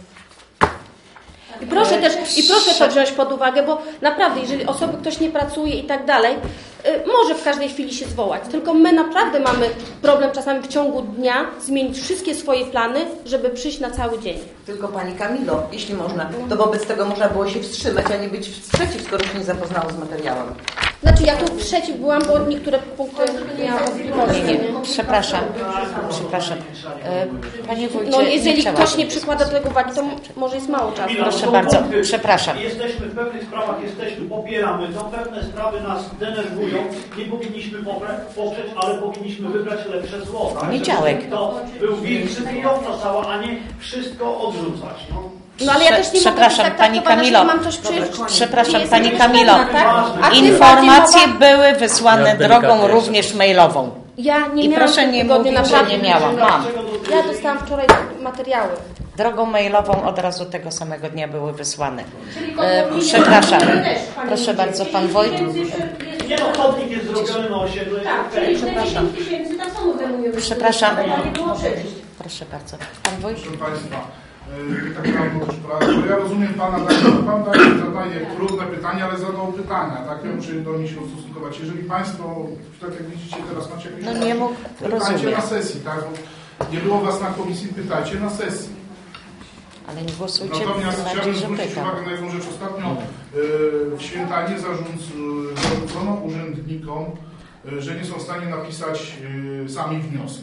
I proszę też, i proszę to wziąć pod uwagę, bo naprawdę, jeżeli osoby, ktoś nie pracuje i tak dalej, y, może w każdej chwili się zwołać. Tylko my naprawdę mamy problem czasami w ciągu dnia zmienić wszystkie swoje plany, żeby przyjść na cały dzień. Tylko pani Kamilo, jeśli można, to wobec tego można było się wstrzymać, a nie być przeciw, skoro się nie zapoznało z materiałem. Znaczy ja tu przeciw byłam, bo niektóre punkty miałam wątpliwości. Nie, nie, przepraszam, przepraszam. Panie wójcie, No jeżeli nie ktoś nie przykłada do tego uwagi, to może jest mało czasu. Proszę bardzo, przepraszam. Jesteśmy w pewnych sprawach, jesteśmy, popieramy to, pewne sprawy nas denerwują, nie powinniśmy poprzeć, ale powinniśmy wybrać lepsze zło. Tak? Poniedziałek. To był większy pieniądza cała, a nie wszystko odrzucać. No. No ale ja też nie Przepraszam, mogę być pani tak Kamilo. że mam coś przyjść. Przepraszam, Nie pani jestem Kamilo. pewna, tak? A tym Informacje bardziej były wysłane Ja drogą delikatnie również mailową. Ja nie I miałam proszę w tym nie tygodniu mówić, że naprawdę. nie miałam. Mam. Ja dostałam wczoraj materiały. Drogą mailową od razu tego samego dnia były wysłane. E, przepraszam. Proszę bardzo, pan wójt. Nie no, chodnik jest zrobiony na osiedlu. Tak, czyli czterdzieści tysięcy tak samo zajmuje. Przepraszam. Nie było przecież. Proszę bardzo. Pan wójt. Proszę Państwa, yy, tak samo też prawda. Ja rozumiem Pana, tak, Pan daje, zadaje trudne pytania, ale zadał pytania, tak? Ja muszę do nich się ustosunkować. Jeżeli Państwo, tak jak widzicie teraz macie jakieś No pytania, nie mógł, pytajcie rozumiem. na sesji, tak? Bo nie było Was na komisji, pytajcie na sesji. Ale nie głosujcie, Natomiast tym chciałbym bardziej, że zwrócić pytam. uwagę na jedną rzecz. Ostatnio yy, w święta nie zarządz, yy, zarzucono urzędnikom, yy, że nie są w stanie napisać yy, sami wniosku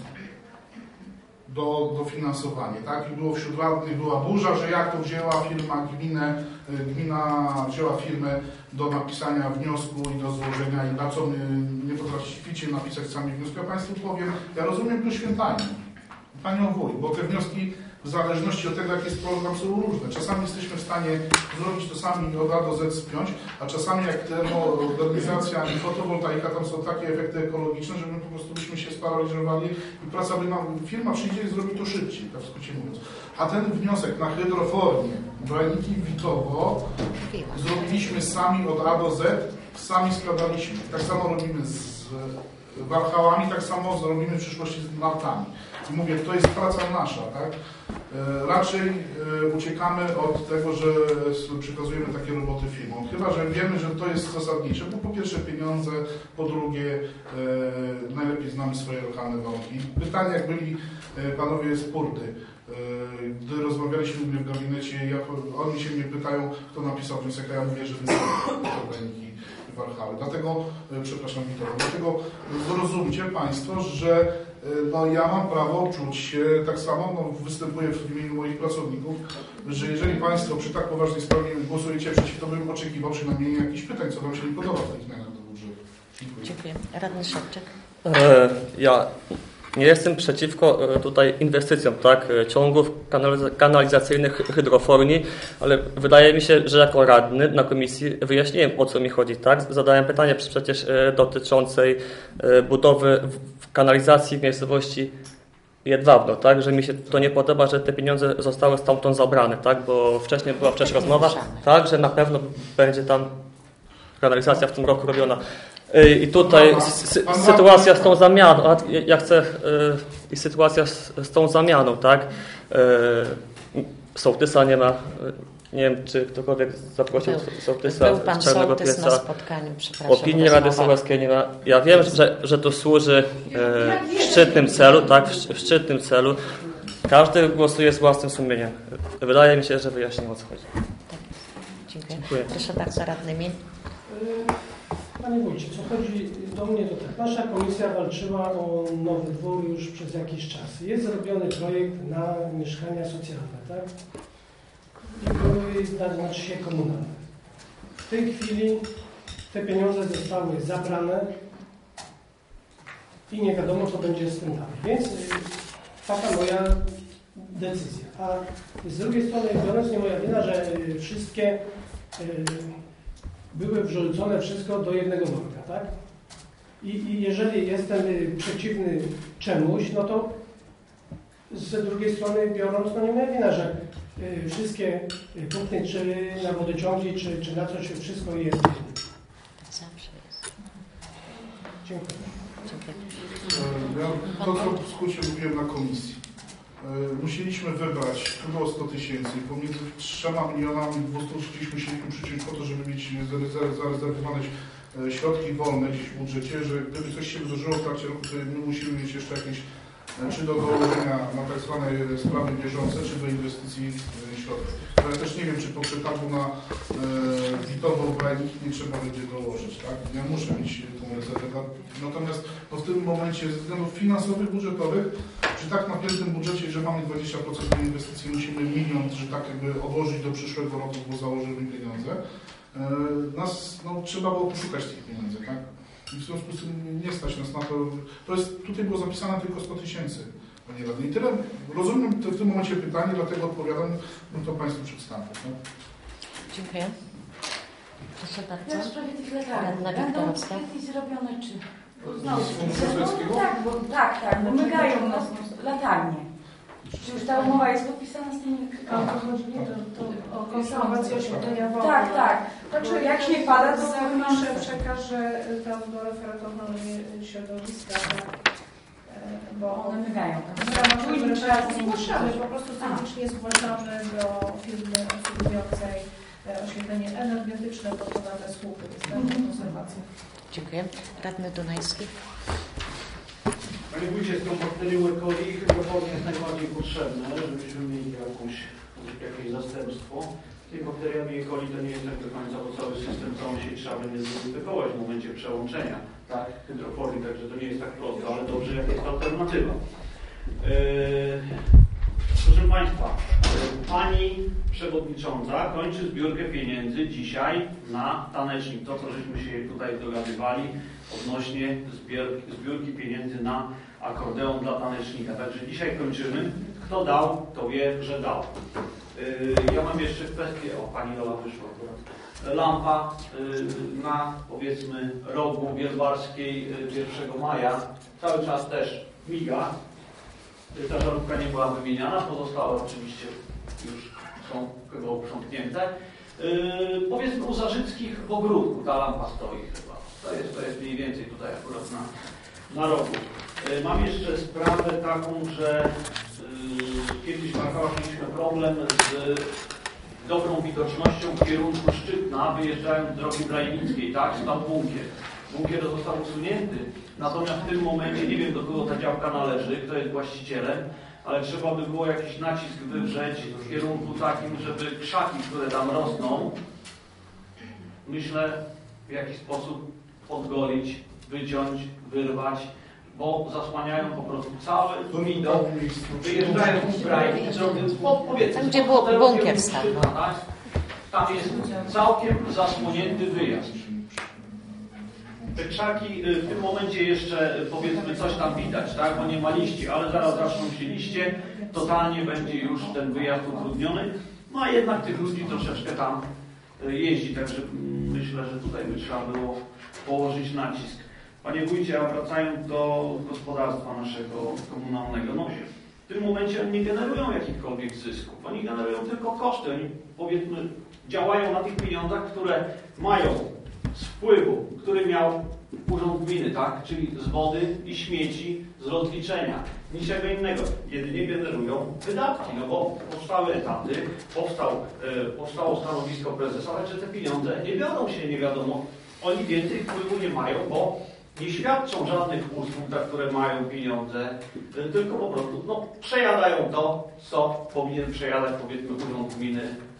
do dofinansowania, tak? I było wśród radnych, była burza, że jak to wzięła firma, gminę, gmina wzięła firmę do napisania wniosku i do złożenia i na co my nie potraficie napisać sami wniosku. Ja Państwu powiem, ja rozumiem tu świętami, Panią wójt, bo te wnioski w zależności od tego, jaki jest program, są różne. Czasami jesteśmy w stanie zrobić to sami od A do Z spiąć, a czasami jak termomodernizacja i fotowoltaika, tam są takie efekty ekologiczne, że my po prostu byśmy się sparaliżowali i praca by nam, firma przyjdzie i zrobi to szybciej, tak w skrócie mówiąc. A ten wniosek na hydroformię, Brajniki Witowo zrobiliśmy sami od A do Z, sami składaliśmy. Tak samo robimy z warchałami, tak samo zrobimy w przyszłości z nartami. I mówię, to jest praca nasza, tak? E, raczej e, uciekamy od tego, że przekazujemy takie roboty firmom. Chyba że wiemy, że to jest zasadnicze, bo po pierwsze pieniądze, po drugie e, najlepiej znamy swoje lokalne warunki. Pytanie, jak byli e, panowie z Purdy, e, gdy rozmawialiśmy w gabinecie, jak oni się mnie pytają, kto napisał wniosek, a ja mówię, że wyniki Warchały. Dlatego, e, przepraszam Witold, dlatego zrozumcie Państwo, że no ja mam prawo czuć się tak samo, no występuję w imieniu moich pracowników, że jeżeli Państwo przy tak poważnej sprawie głosujecie przeciw, to bym oczekiwał przynajmniej jakichś pytań, co Wam się nie podoba w tych zmianach do budżetu. Dziękuję. Dziękuję. Radny Szewczyk. E, ja Nie jestem przeciwko e, tutaj inwestycjom, tak, e, ciągów kanaliz- kanalizacyjnych, hydroforni, ale wydaje mi się, że jako radny na komisji wyjaśniłem, o co mi chodzi, tak. Zadałem pytanie przecież e, dotyczącej e, budowy w, w kanalizacji w miejscowości Jedwabno, tak, że mi się to nie podoba, że te pieniądze zostały stamtąd zabrane, tak, bo wcześniej była przecież rozmowa, tak, że na pewno będzie tam kanalizacja w tym roku robiona. I tutaj sy- sytuacja z tą zamianą, a ja chcę i sytuacja z, z tą zamianą, tak? Sołtysa nie ma, nie wiem, czy ktokolwiek zaprosił sołtysa Był pan z Czarnego sołtys Pieca. na spotkaniu, przepraszam. Opinii Rady Sołeckiej nie ma. Ja wiem, że, że to służy e, w szczytnym celu, tak? W, w szczytnym celu. Każdy głosuje z własnym sumieniem. Wydaje mi się, że wyjaśnię, o co chodzi. Dziękuję. Dziękuję. Proszę bardzo, radny Min. Panie Wójcie, co chodzi do mnie, to tak. Nasza komisja walczyła o Nowy Dwór już przez jakiś czas. Jest zrobiony projekt na mieszkania socjalne, tak? I były, znaczy się komunalne. W tej chwili te pieniądze zostały zabrane i nie wiadomo, co będzie z tym dalej. Więc taka moja decyzja. A z drugiej strony, biorąc, nie moja wina, że wszystkie były wrzucone wszystko do jednego worka, tak? I, I jeżeli jestem przeciwny czemuś, no to z drugiej strony biorąc, no nie moja wina, że y, wszystkie punkty, czy na wodociągi, czy, czy na coś, wszystko jest. Zawsze jest. Dziękuję. Dziękuję. Ja to, co w skrócie mówiłem na komisji. Musieliśmy wybrać, tu było sto tysięcy, pomiędzy trzema milionami dwieście trzydzieści musieliśmy przyciąć po to, żeby mieć zarezerwowane środki wolne gdzieś w budżecie, że gdyby coś się wydarzyło w trakcie roku, to my musimy mieć jeszcze jakieś, czy do dołożenia na tak zwane sprawy bieżące, czy do inwestycji środków. Ale też nie wiem, czy po przetargu na e, Witowo Brajnik nie trzeba będzie dołożyć, tak? Ja muszę mieć tą rezerwę. Natomiast no, w tym momencie ze względów finansowych, budżetowych, przy tak napiętym budżecie, że mamy dwadzieścia procent do inwestycji, musimy milion, że tak jakby odłożyć do przyszłego roku, bo założymy pieniądze. E, nas, no, trzeba było poszukać tych pieniędzy, tak? I w związku z tym nie stać nas na to. To jest, tutaj było zapisane tylko sto tysięcy, panie radny. I tyle. Rozumiem w tym momencie pytanie, dlatego odpowiadam, no to Państwu przedstawię. Tak? Dziękuję. Proszę bardzo. Ja w sprawie tych lekarów. Radna Będą Wiktorowska. kiedyś zrobione, czy... No, no, tak, bo, tak, tak, bo mygają nas latarnie. Czy już ta umowa jest podpisana z tymi A to chodzi nie to, to o konserwację oświetlenia wody. Tak, tak. Znaczy jak śnieg pada, to zapiszę, przekażę tam do referatu ochrony środowiska, tak, bo one mygają. my zgłaszamy, po prostu cynicznie zgłaszamy do firmy obsługującej oświetlenie energetyczne, bo to na te słupy, jest konserwacja. Dziękuję. Radny Dunajski. Panie Wójcie, z tą bakterią E. coli hydrofornia jest najbardziej potrzebne, żebyśmy mieli jakąś, jakieś zastępstwo. Z tymi bakteriami E. coli to nie jest tak do końca, bo cały system, całą sieć trzeba będzie zdezinfekować w momencie przełączenia, tak, hydroforni, także to nie jest tak prosto, ale dobrze, jak jest alternatywa. Yy, proszę Państwa, Pani Przewodnicząca kończy zbiórkę pieniędzy dzisiaj na tanecznik. To, co żeśmy się tutaj dogadywali odnośnie zbiórki, zbiórki pieniędzy na akordeon dla tanecznika. Także dzisiaj kończymy. Kto dał, to wie, że dał. Yy, ja mam jeszcze kwestię, o Pani Lola wyszła akurat. Lampa yy, na, powiedzmy, rogu Wielbarskiej yy, pierwszego maja cały czas też miga. Ta żarówka nie była wymieniana, pozostałe oczywiście już są chyba uprzątnięte. Yy, powiedzmy u Zarzyckich w ogródku ta lampa stoi chyba. To jest, to jest mniej więcej tutaj akurat na, na rogu. Yy, mam jeszcze sprawę taką, że yy, kiedyś w Markałach mieliśmy problem z dobrą widocznością w kierunku Szczytna, wyjeżdżając z drogi Brajnickiej, tak? Stał bunkier. Bunkier został usunięty, natomiast w tym momencie nie wiem, do kogo ta działka należy, kto jest właścicielem, ale trzeba by było jakiś nacisk wywrzeć w kierunku takim, żeby krzaki, które tam rosną, myślę, w jakiś sposób odgolić, wyciąć, wyrwać, bo zasłaniają po prostu cały widok, wyjeżdżając z Brajnic, powiedzmy, Tam, gdzie był bunkier stał. tam jest całkiem zasłonięty wyjazd. Te krzaki w tym momencie jeszcze powiedzmy coś tam widać, tak? Bo nie ma liści, ale zaraz zaczną się liście, totalnie będzie już ten wyjazd utrudniony. No a jednak tych ludzi troszeczkę tam jeździ, także myślę, że tutaj by trzeba było położyć nacisk. Panie wójcie, a wracając do gospodarstwa naszego komunalnego, no w tym momencie oni nie generują jakichkolwiek zysków, oni generują tylko koszty, oni powiedzmy działają na tych pieniądzach, które mają z wpływu, który miał Urząd Gminy, tak? Czyli z wody i śmieci, z rozliczenia, niczego innego. Jedynie generują wydatki, no bo powstały etaty, powstał, e, powstało stanowisko prezesa, ale że te pieniądze nie biorą się, nie wiadomo. Oni więcej wpływu nie mają, bo nie świadczą żadnych usług, za które mają pieniądze, e, tylko po prostu no, przejadają to, co powinien przejadać powiedzmy Urząd Gminy,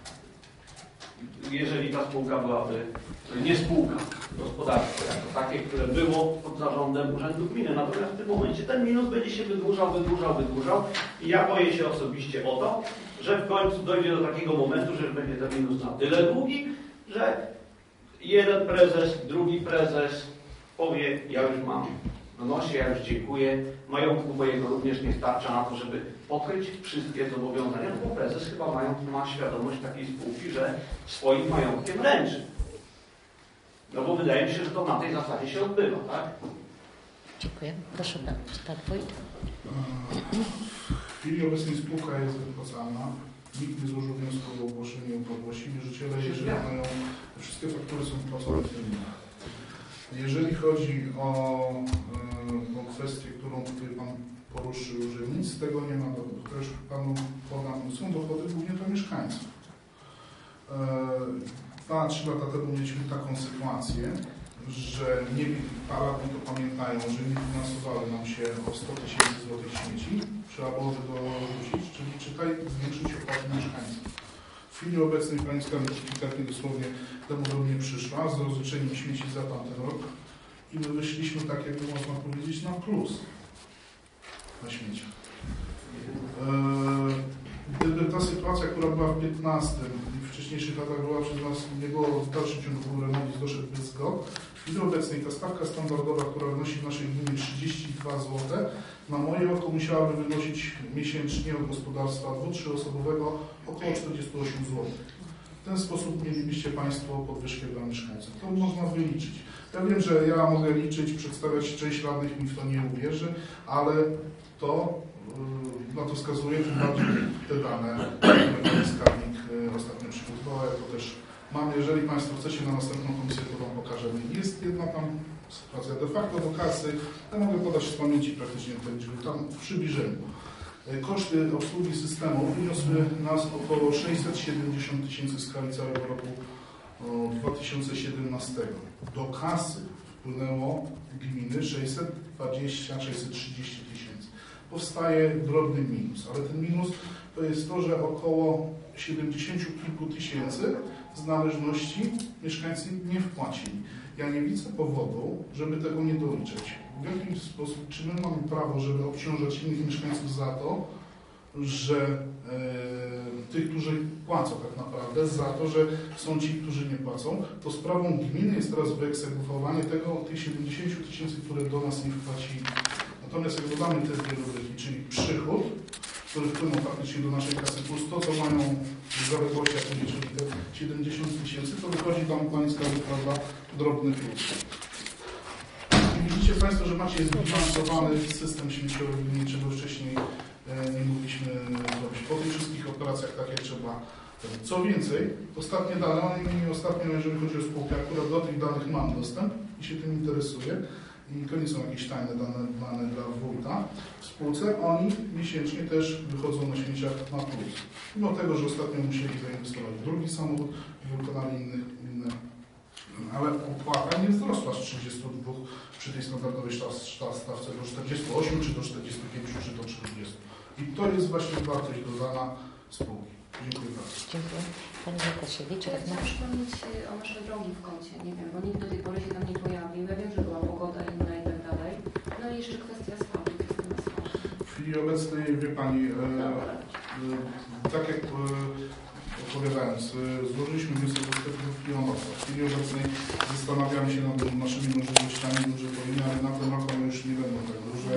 jeżeli ta spółka byłaby nie spółka, gospodarstwo jako takie, które było pod zarządem Urzędu Gminy. Natomiast w tym momencie ten minus będzie się wydłużał, wydłużał, wydłużał i ja boję się osobiście o to, że w końcu dojdzie do takiego momentu, że będzie ten minus na tyle długi, że jeden prezes, drugi prezes powie, ja już mam w nosie, ja już dziękuję, majątku mojego również nie starcza na to, żeby pokryć wszystkie zobowiązania, no bo prezes chyba mają, ma świadomość takiej spółki, że swoim majątkiem ręczy. No bo wydaje mi się, że to na tej zasadzie się odbywa, tak? Dziękuję. Proszę pan wójt. W chwili obecnej spółka jest wypłacana. Nikt nie złożył wniosku o ogłoszenie upadłości. Wierzyciele, jeżeli mają, wszystkie faktury są wpłacone w terminach. Jeżeli chodzi o, o kwestię, którą tutaj pan poruszył, że nic z tego nie ma dochodu, też panu podam, są dochody głównie dla mieszkańców. Dwa, trzy lata temu mieliśmy taką sytuację, że nie, Polacy to pamiętają, że nie finansowały nam się o sto tysięcy złotych śmieci, trzeba było to dorzucić, czyli czytaj zwiększyć opłaty mieszkańców. W chwili obecnej pańska notyfikacja dosłownie temu do mnie przyszła z rozliczeniem śmieci za tamten rok i my wyszliśmy, tak jakby można powiedzieć, na plus na śmieciach. Gdyby ta sytuacja, która była w piętnastym i w wcześniejszych latach była przez nas, nie było w dalszym ciągu remontu, doszedłby zgod. W chwili obecnej ta stawka standardowa, która wynosi w naszej gminie trzydzieści dwa złote, na moje oko musiałaby wynosić miesięcznie od gospodarstwa dwu-, trzyosobowego około czterdzieści osiem złotych. W ten sposób mielibyście Państwo podwyżkę dla mieszkańców. To można wyliczyć. Ja wiem, że ja mogę liczyć, przedstawiać, część radnych mi w to nie uwierzy, ale to na to wskazuje, tym bardziej te dane, które skarbnik ostatnio przyniósł, bo ja to też mam. Jeżeli Państwo chcecie na następną komisję, to Wam pokażę. Jest jedna tam sytuacja de facto do kasy. Ja mogę podać z pamięci praktycznie te liczby, tam w przybliżeniu. Koszty obsługi systemu wyniosły nas około sześćset siedemdziesiąt tysięcy w skali całego roku dwa tysiące siedemnastego. Do kasy wpłynęło gminy sześćset dwadzieścia sześćset trzydzieści tysięcy. Powstaje drobny minus, ale ten minus to jest to, że około siedemdziesiąt kilku tysięcy z należności mieszkańcy nie wpłacili. Ja nie widzę powodu, żeby tego nie doliczyć. W jaki sposób, czy my mamy prawo, żeby obciążać innych mieszkańców za to, że e, tych, którzy płacą tak naprawdę, za to, że są ci, którzy nie płacą, to sprawą gminy jest teraz wyegzekwowanie tego, tych siedemdziesięciu tysięcy, które do nas nie wpłacili. Natomiast jak dodamy te dwie rubryki, czyli przychód, który wpłyną faktycznie do naszej kasy, plus to, co mają w zaległości, jak mówię, czyli te siedemdziesiąt tysięcy, to wychodzi tam pańska wyprawa drobny plus. I widzicie Państwo, że macie zbilansowany system śmieciowy, czego wcześniej nie mogliśmy zrobić. Po tych wszystkich operacjach takie trzeba. Co więcej, ostatnie dane, oni mieli ostatnio, jeżeli chodzi o spółkę, akurat do tych danych mam dostęp i się tym interesuję. I to nie są jakieś tajne dane, dane dla wójta. W spółce oni miesięcznie też wychodzą na śmieciach na plus. Mimo tego, że ostatnio musieli zainwestować w drugi samochód i wykonali inne, inne. Ale opłata nie wzrosła z trzydziestu dwóch przy tej standardowej stawce do czterdziestu ośmiu, czy do czterdziestu pięciu, czy do czterdziestu. I to jest właśnie wartość dodana spółki. Dziękuję bardzo. Dziękuję. Pani Łukasiewicz. Ja chciałam przypomnieć o nasze drogi w kącie. Nie wiem, bo nikt do tej pory się tam nie pojawił. Ja wiem, że była pogoda inna i tak dalej. No i jeszcze kwestia asfaltu. W chwili obecnej, wie Pani, e, e, tak jak e, odpowiadając, złożyliśmy wniosek o stopniowość. W chwili obecnej zastanawiamy się nad naszymi możliwościami budżetowymi, ale na ten rok one już nie będą tak duże,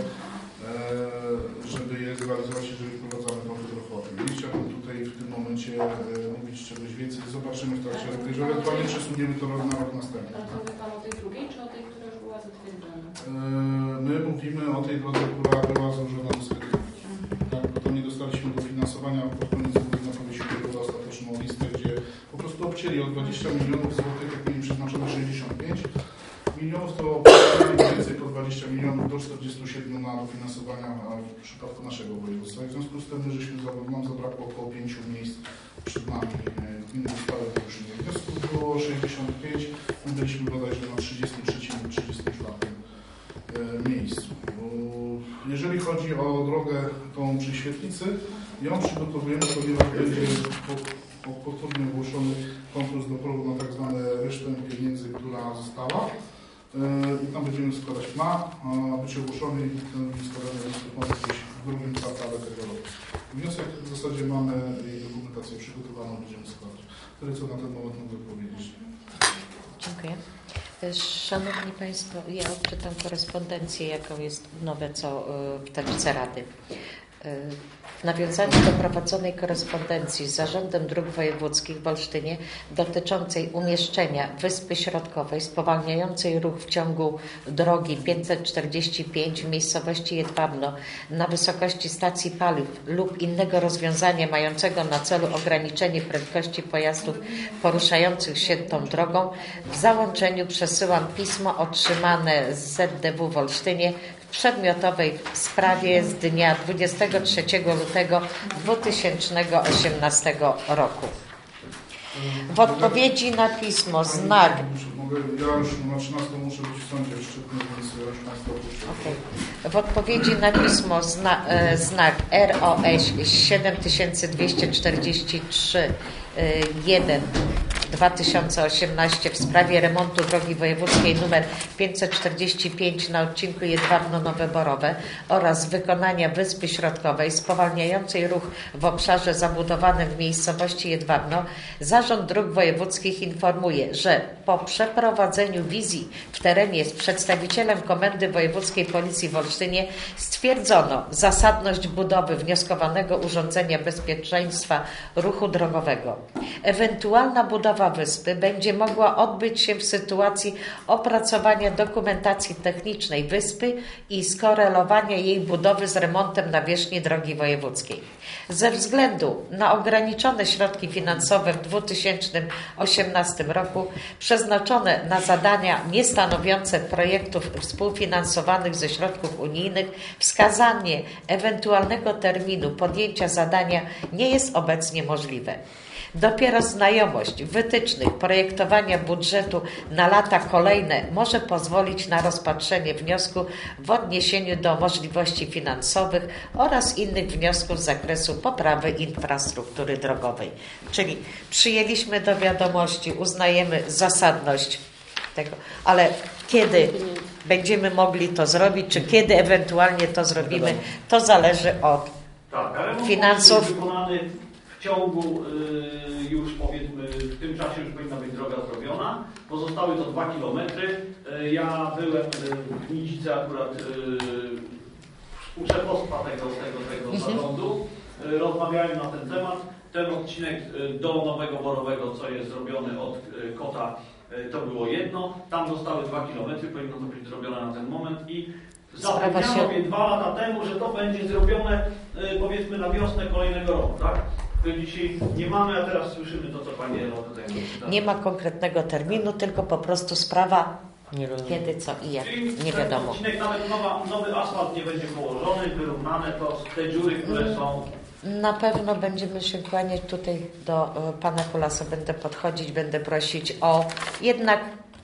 żeby je zrealizować, jeżeli wprowadzamy tą hydrofotę. Nie chciałbym tutaj w tym momencie mówić czegoś więcej. Zobaczymy w trakcie roku, że ewentualnie przesuniemy to rok na rok następny. Ale to mówi Pan o tej drugiej, czy o tej, która już była zatwierdzona? My mówimy o tej drodze, która była złożona do sklepu. Tak, bo to nie dostaliśmy dofinansowania, pod koniec grudnia powiesiliśmy do ostateczną listę, gdzie po prostu obcięli o dwadzieścia milionów złotych, jak mieli przeznaczone sześćdziesiąt pięć milionów, to mniej więcej po dwadzieścia milionów do czterdziestu siedmiu na dofinansowania w przypadku naszego województwa. W związku z tym, żeśmy nam zabrakło około pięciu miejsc przed nami. Gminy zostały wyróżnione. Wniosków było sześćdziesiąt pięć, my byliśmy bodajże na trzydziestym trzecim lub trzydziestym czwartym miejscu. Jeżeli chodzi o drogę tą przy Świetlicy, ją przygotowujemy, ponieważ będzie powtórnie ogłoszony konkurs do progu na tak zwane resztę pieniędzy, która została. I tam będziemy składać ma, a być ogłoszony i ten składany będzie gdzieś w drugim kwartale tego roku. Wniosek w zasadzie mamy i dokumentację przygotowaną, będziemy składać. Tyle co na ten moment mogę powiedzieć. Dziękuję. Szanowni Państwo, ja odczytam korespondencję, jaką jest nowe co w teczce Rady. W nawiązaniu do prowadzonej korespondencji z Zarządem Dróg Wojewódzkich w Olsztynie dotyczącej umieszczenia Wyspy Środkowej spowalniającej ruch w ciągu drogi pięćset czterdzieści pięć w miejscowości Jedwabno na wysokości stacji paliw lub innego rozwiązania mającego na celu ograniczenie prędkości pojazdów poruszających się tą drogą, w załączeniu przesyłam pismo otrzymane z Z D W w Olsztynie w przedmiotowej sprawie z dnia dwudziestego trzeciego lutego dwa tysiące osiemnastego roku. W odpowiedzi na pismo znak... Mogę, ja już na trzynastą muszę być w sądzie w Szczytnie, więc ja już Państwa opuszczę. Okay. W odpowiedzi na pismo zna, e, znak R O S siedem tysięcy dwieście czterdzieści trzy jeden dwa tysiące osiemnaście w sprawie remontu drogi wojewódzkiej nr pięćset czterdzieści pięć na odcinku Jedwabno-Nowe Borowe oraz wykonania Wyspy Środkowej spowalniającej ruch w obszarze zabudowanym w miejscowości Jedwabno, Zarząd Dróg Wojewódzkich informuje, że po przeprowadzeniu wizji w terenie z przedstawicielem Komendy Wojewódzkiej Policji w Olsztynie stwierdzono zasadność budowy wnioskowanego urządzenia bezpieczeństwa ruchu drogowego. Ewentualna budowa wyspy będzie mogła odbyć się w sytuacji opracowania dokumentacji technicznej wyspy i skorelowania jej budowy z remontem nawierzchni drogi wojewódzkiej. Ze względu na ograniczone środki finansowe w dwa tysiące osiemnastym roku przeznaczone na zadania niestanowiące projektów współfinansowanych ze środków unijnych, wskazanie ewentualnego terminu podjęcia zadania nie jest obecnie możliwe. Dopiero znajomość wytycznych projektowania budżetu na lata kolejne może pozwolić na rozpatrzenie wniosku w odniesieniu do możliwości finansowych oraz innych wniosków z zakresu poprawy infrastruktury drogowej. Czyli przyjęliśmy do wiadomości, uznajemy zasadność tego, ale kiedy będziemy mogli to zrobić, czy kiedy ewentualnie to zrobimy, to zależy od tak, ale finansów. Wykonany w ciągu y, już powiedzmy w tym czasie już powinna być droga zrobiona. Pozostały to dwa kilometry. Y, ja byłem w Gnidzicy akurat y, współszefostwa tego, tego, tego mhm. zarządu. Y, rozmawiałem na ten temat. Ten odcinek y, do Nowego Borowego, co jest zrobiony od y, Kota, y, to było jedno. Tam zostały dwa kilometry, powinno to być zrobione na ten moment i zapewniano mnie dwa lata temu, że to będzie zrobione y, powiedzmy na wiosnę kolejnego roku, tak? Dzisiaj nie mamy, a teraz słyszymy to, co Pani Elo tutaj mówi. Nie ma konkretnego terminu, tylko po prostu sprawa nie kiedy, co i jak, czyli nie wiadomo. Odcinek nawet nowa, nowy asfalt nie będzie położony, wyrównane to te dziury, które są... Na pewno będziemy się kłaniać tutaj do Pana Kulasa, będę podchodzić, będę prosić o jednak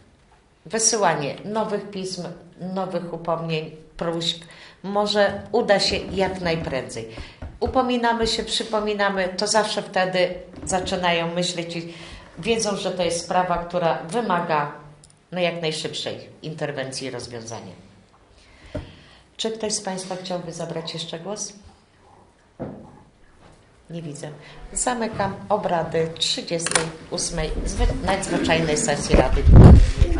wysyłanie nowych pism, nowych upomnień, próśb. Może uda się jak najprędzej. Upominamy się, przypominamy, to zawsze wtedy zaczynają myśleć i wiedzą, że to jest sprawa, która wymaga no, jak najszybszej interwencji i rozwiązania. Czy ktoś z Państwa chciałby zabrać jeszcze głos? Nie widzę. Zamykam obrady trzydziestej ósmej zwy- nadzwyczajnej sesji Rady Gminy.